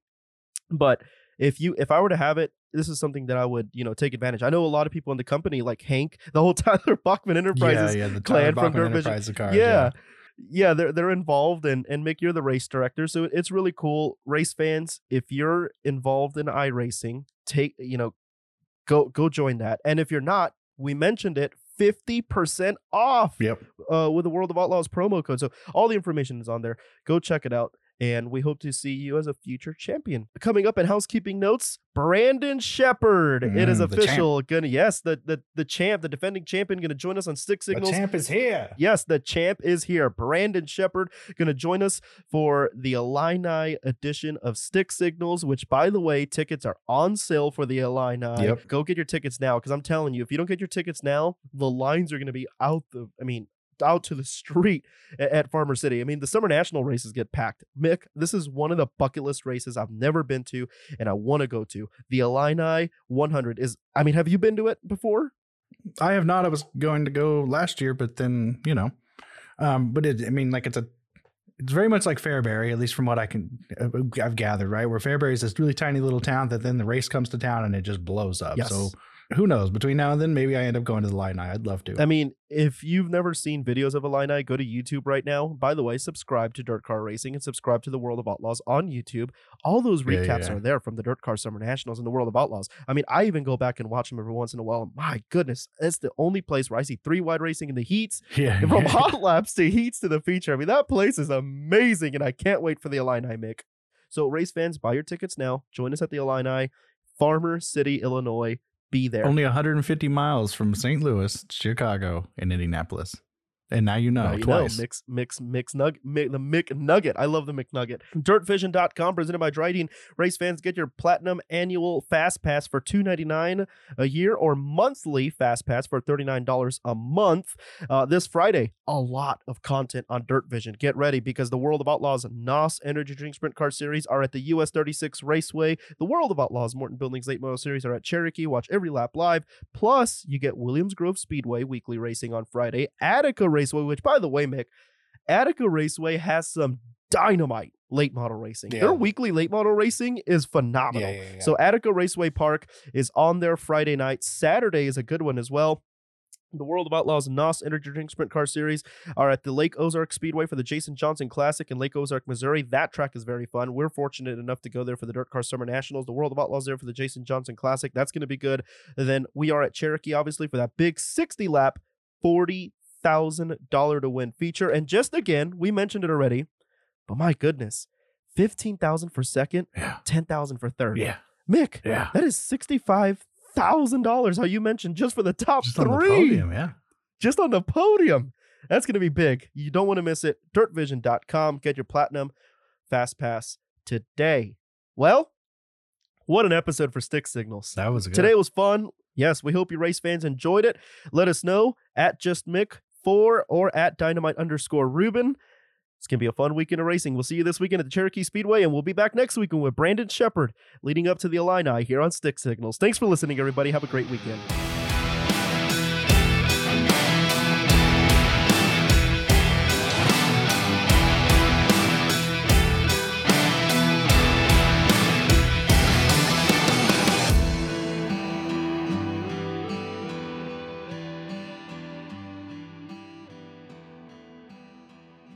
but if you if I were to have it, this is something that I would, you know, take advantage. I know a lot of people in the company, like Hank, the whole Tyler Bachman Enterprises yeah, yeah, the clan Tyler from Dirt Vision. Cars, yeah. yeah. Yeah, they're they're involved, and and Mick, you're the race director, so it's really cool. Race fans, if you're involved in iRacing, take you know, go go join that. And if you're not, we mentioned it, fifty percent off. Yep. Uh, with the World of Outlaws promo code. So all the information is on there. Go check it out. And we hope to see you as a future champion. Coming up in housekeeping notes, Brandon Sheppard. Mm, it is official. Gonna yes, the, the the champ, the defending champion, gonna join us on Stick Signals. The champ is here. Yes, the champ is here. Brandon Sheppard gonna join us for the Illini edition of Stick Signals, which, by the way, tickets are on sale for the Illini. Yep. Go get your tickets now, because I'm telling you, if you don't get your tickets now, the lines are gonna be out the. I mean. out to the street at, at Farmer City. I mean, the Summer National races get packed. Mick, this is one of the bucket list races I've never been to and I want to go to. The Illini one hundred is, I mean, have you been to it before? I have not. I was going to go last year, but then, you know, um, but it, I mean, like it's a, it's very much like Fairbury, at least from what I can, I've gathered, right? Where Fairbury is this really tiny little town that then the race comes to town and it just blows up. Yes. So who knows? Between now and then, maybe I end up going to the Illini. I'd love to. I mean, if you've never seen videos of Illini, go to YouTube right now. By the way, subscribe to Dirt Car Racing and subscribe to the World of Outlaws on YouTube. All those recaps yeah, yeah. are there from the Dirt Car Summer Nationals and the World of Outlaws. I mean, I even go back and watch them every once in a while. My goodness, it's the only place where I see three wide racing in the heats. Yeah, and from yeah. hot laps to heats to the feature. I mean, that place is amazing, and I can't wait for the Illini, Mick. So, race fans, buy your tickets now. Join us at the Illini, Farmer City, Illinois. Be there. Only one hundred fifty miles from Saint Louis, Chicago, and Indianapolis. And now you know now you twice. Know. Mix, mix, mix, nugget, mix, the Mick Nugget. I love the McNugget. dirt vision dot com, presented by Dryden. Race fans, get your platinum annual Fast Pass for two hundred ninety-nine dollars a year or monthly Fast Pass for thirty-nine dollars a month. Uh, this Friday, a lot of content on Dirt Vision. Get ready because the World of Outlaws N O S Energy Drink Sprint Car Series are at the U S thirty-six Raceway. The World of Outlaws Morton Buildings Late Model Series are at Cherokee. Watch every lap live. Plus, you get Williams Grove Speedway weekly racing on Friday. Attica Raceway, which, by the way, Mick, Attica Raceway has some dynamite late model racing. Yeah. Their weekly late model racing is phenomenal. Yeah, yeah, yeah. So Attica Raceway Park is on there Friday night. Saturday is a good one as well. The World of Outlaws and N O S Energy Drink Sprint Car Series are at the Lake Ozark Speedway for the Jason Johnson Classic in Lake Ozark, Missouri. That track is very fun. We're fortunate enough to go there for the Dirt Car Summer Nationals. The World of Outlaws there for the Jason Johnson Classic. That's going to be good. And then we are at Cherokee, obviously, for that big sixty lap, forty thousand dollars to win feature. And just again, we mentioned it already, but my goodness, fifteen thousand dollars for second, yeah. ten thousand dollars for third. Yeah. Mick, yeah. that is sixty-five thousand dollars, how you mentioned, just for the top just three. On the podium, yeah. Just on the podium. That's going to be big. You don't want to miss it. dirt vision dot com. Get your platinum Fast Pass today. Well, what an episode for Stick Signals. That was good. Today was fun. Yes, we hope you race fans enjoyed it. Let us know at JustMick four or at Dynamite underscore Ruben. It's going to be a fun weekend of racing. We'll see you this weekend at the Cherokee Speedway, and we'll be back next weekend with Brandon Sheppard leading up to the Illini here on Stick Signals. Thanks for listening, everybody. Have a great weekend.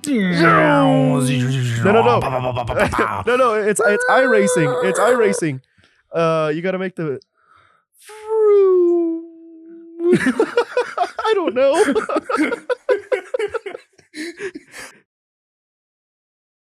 No, no, no, no, no. It's it's iRacing. It's iRacing. Uh, you got to make the. I don't know.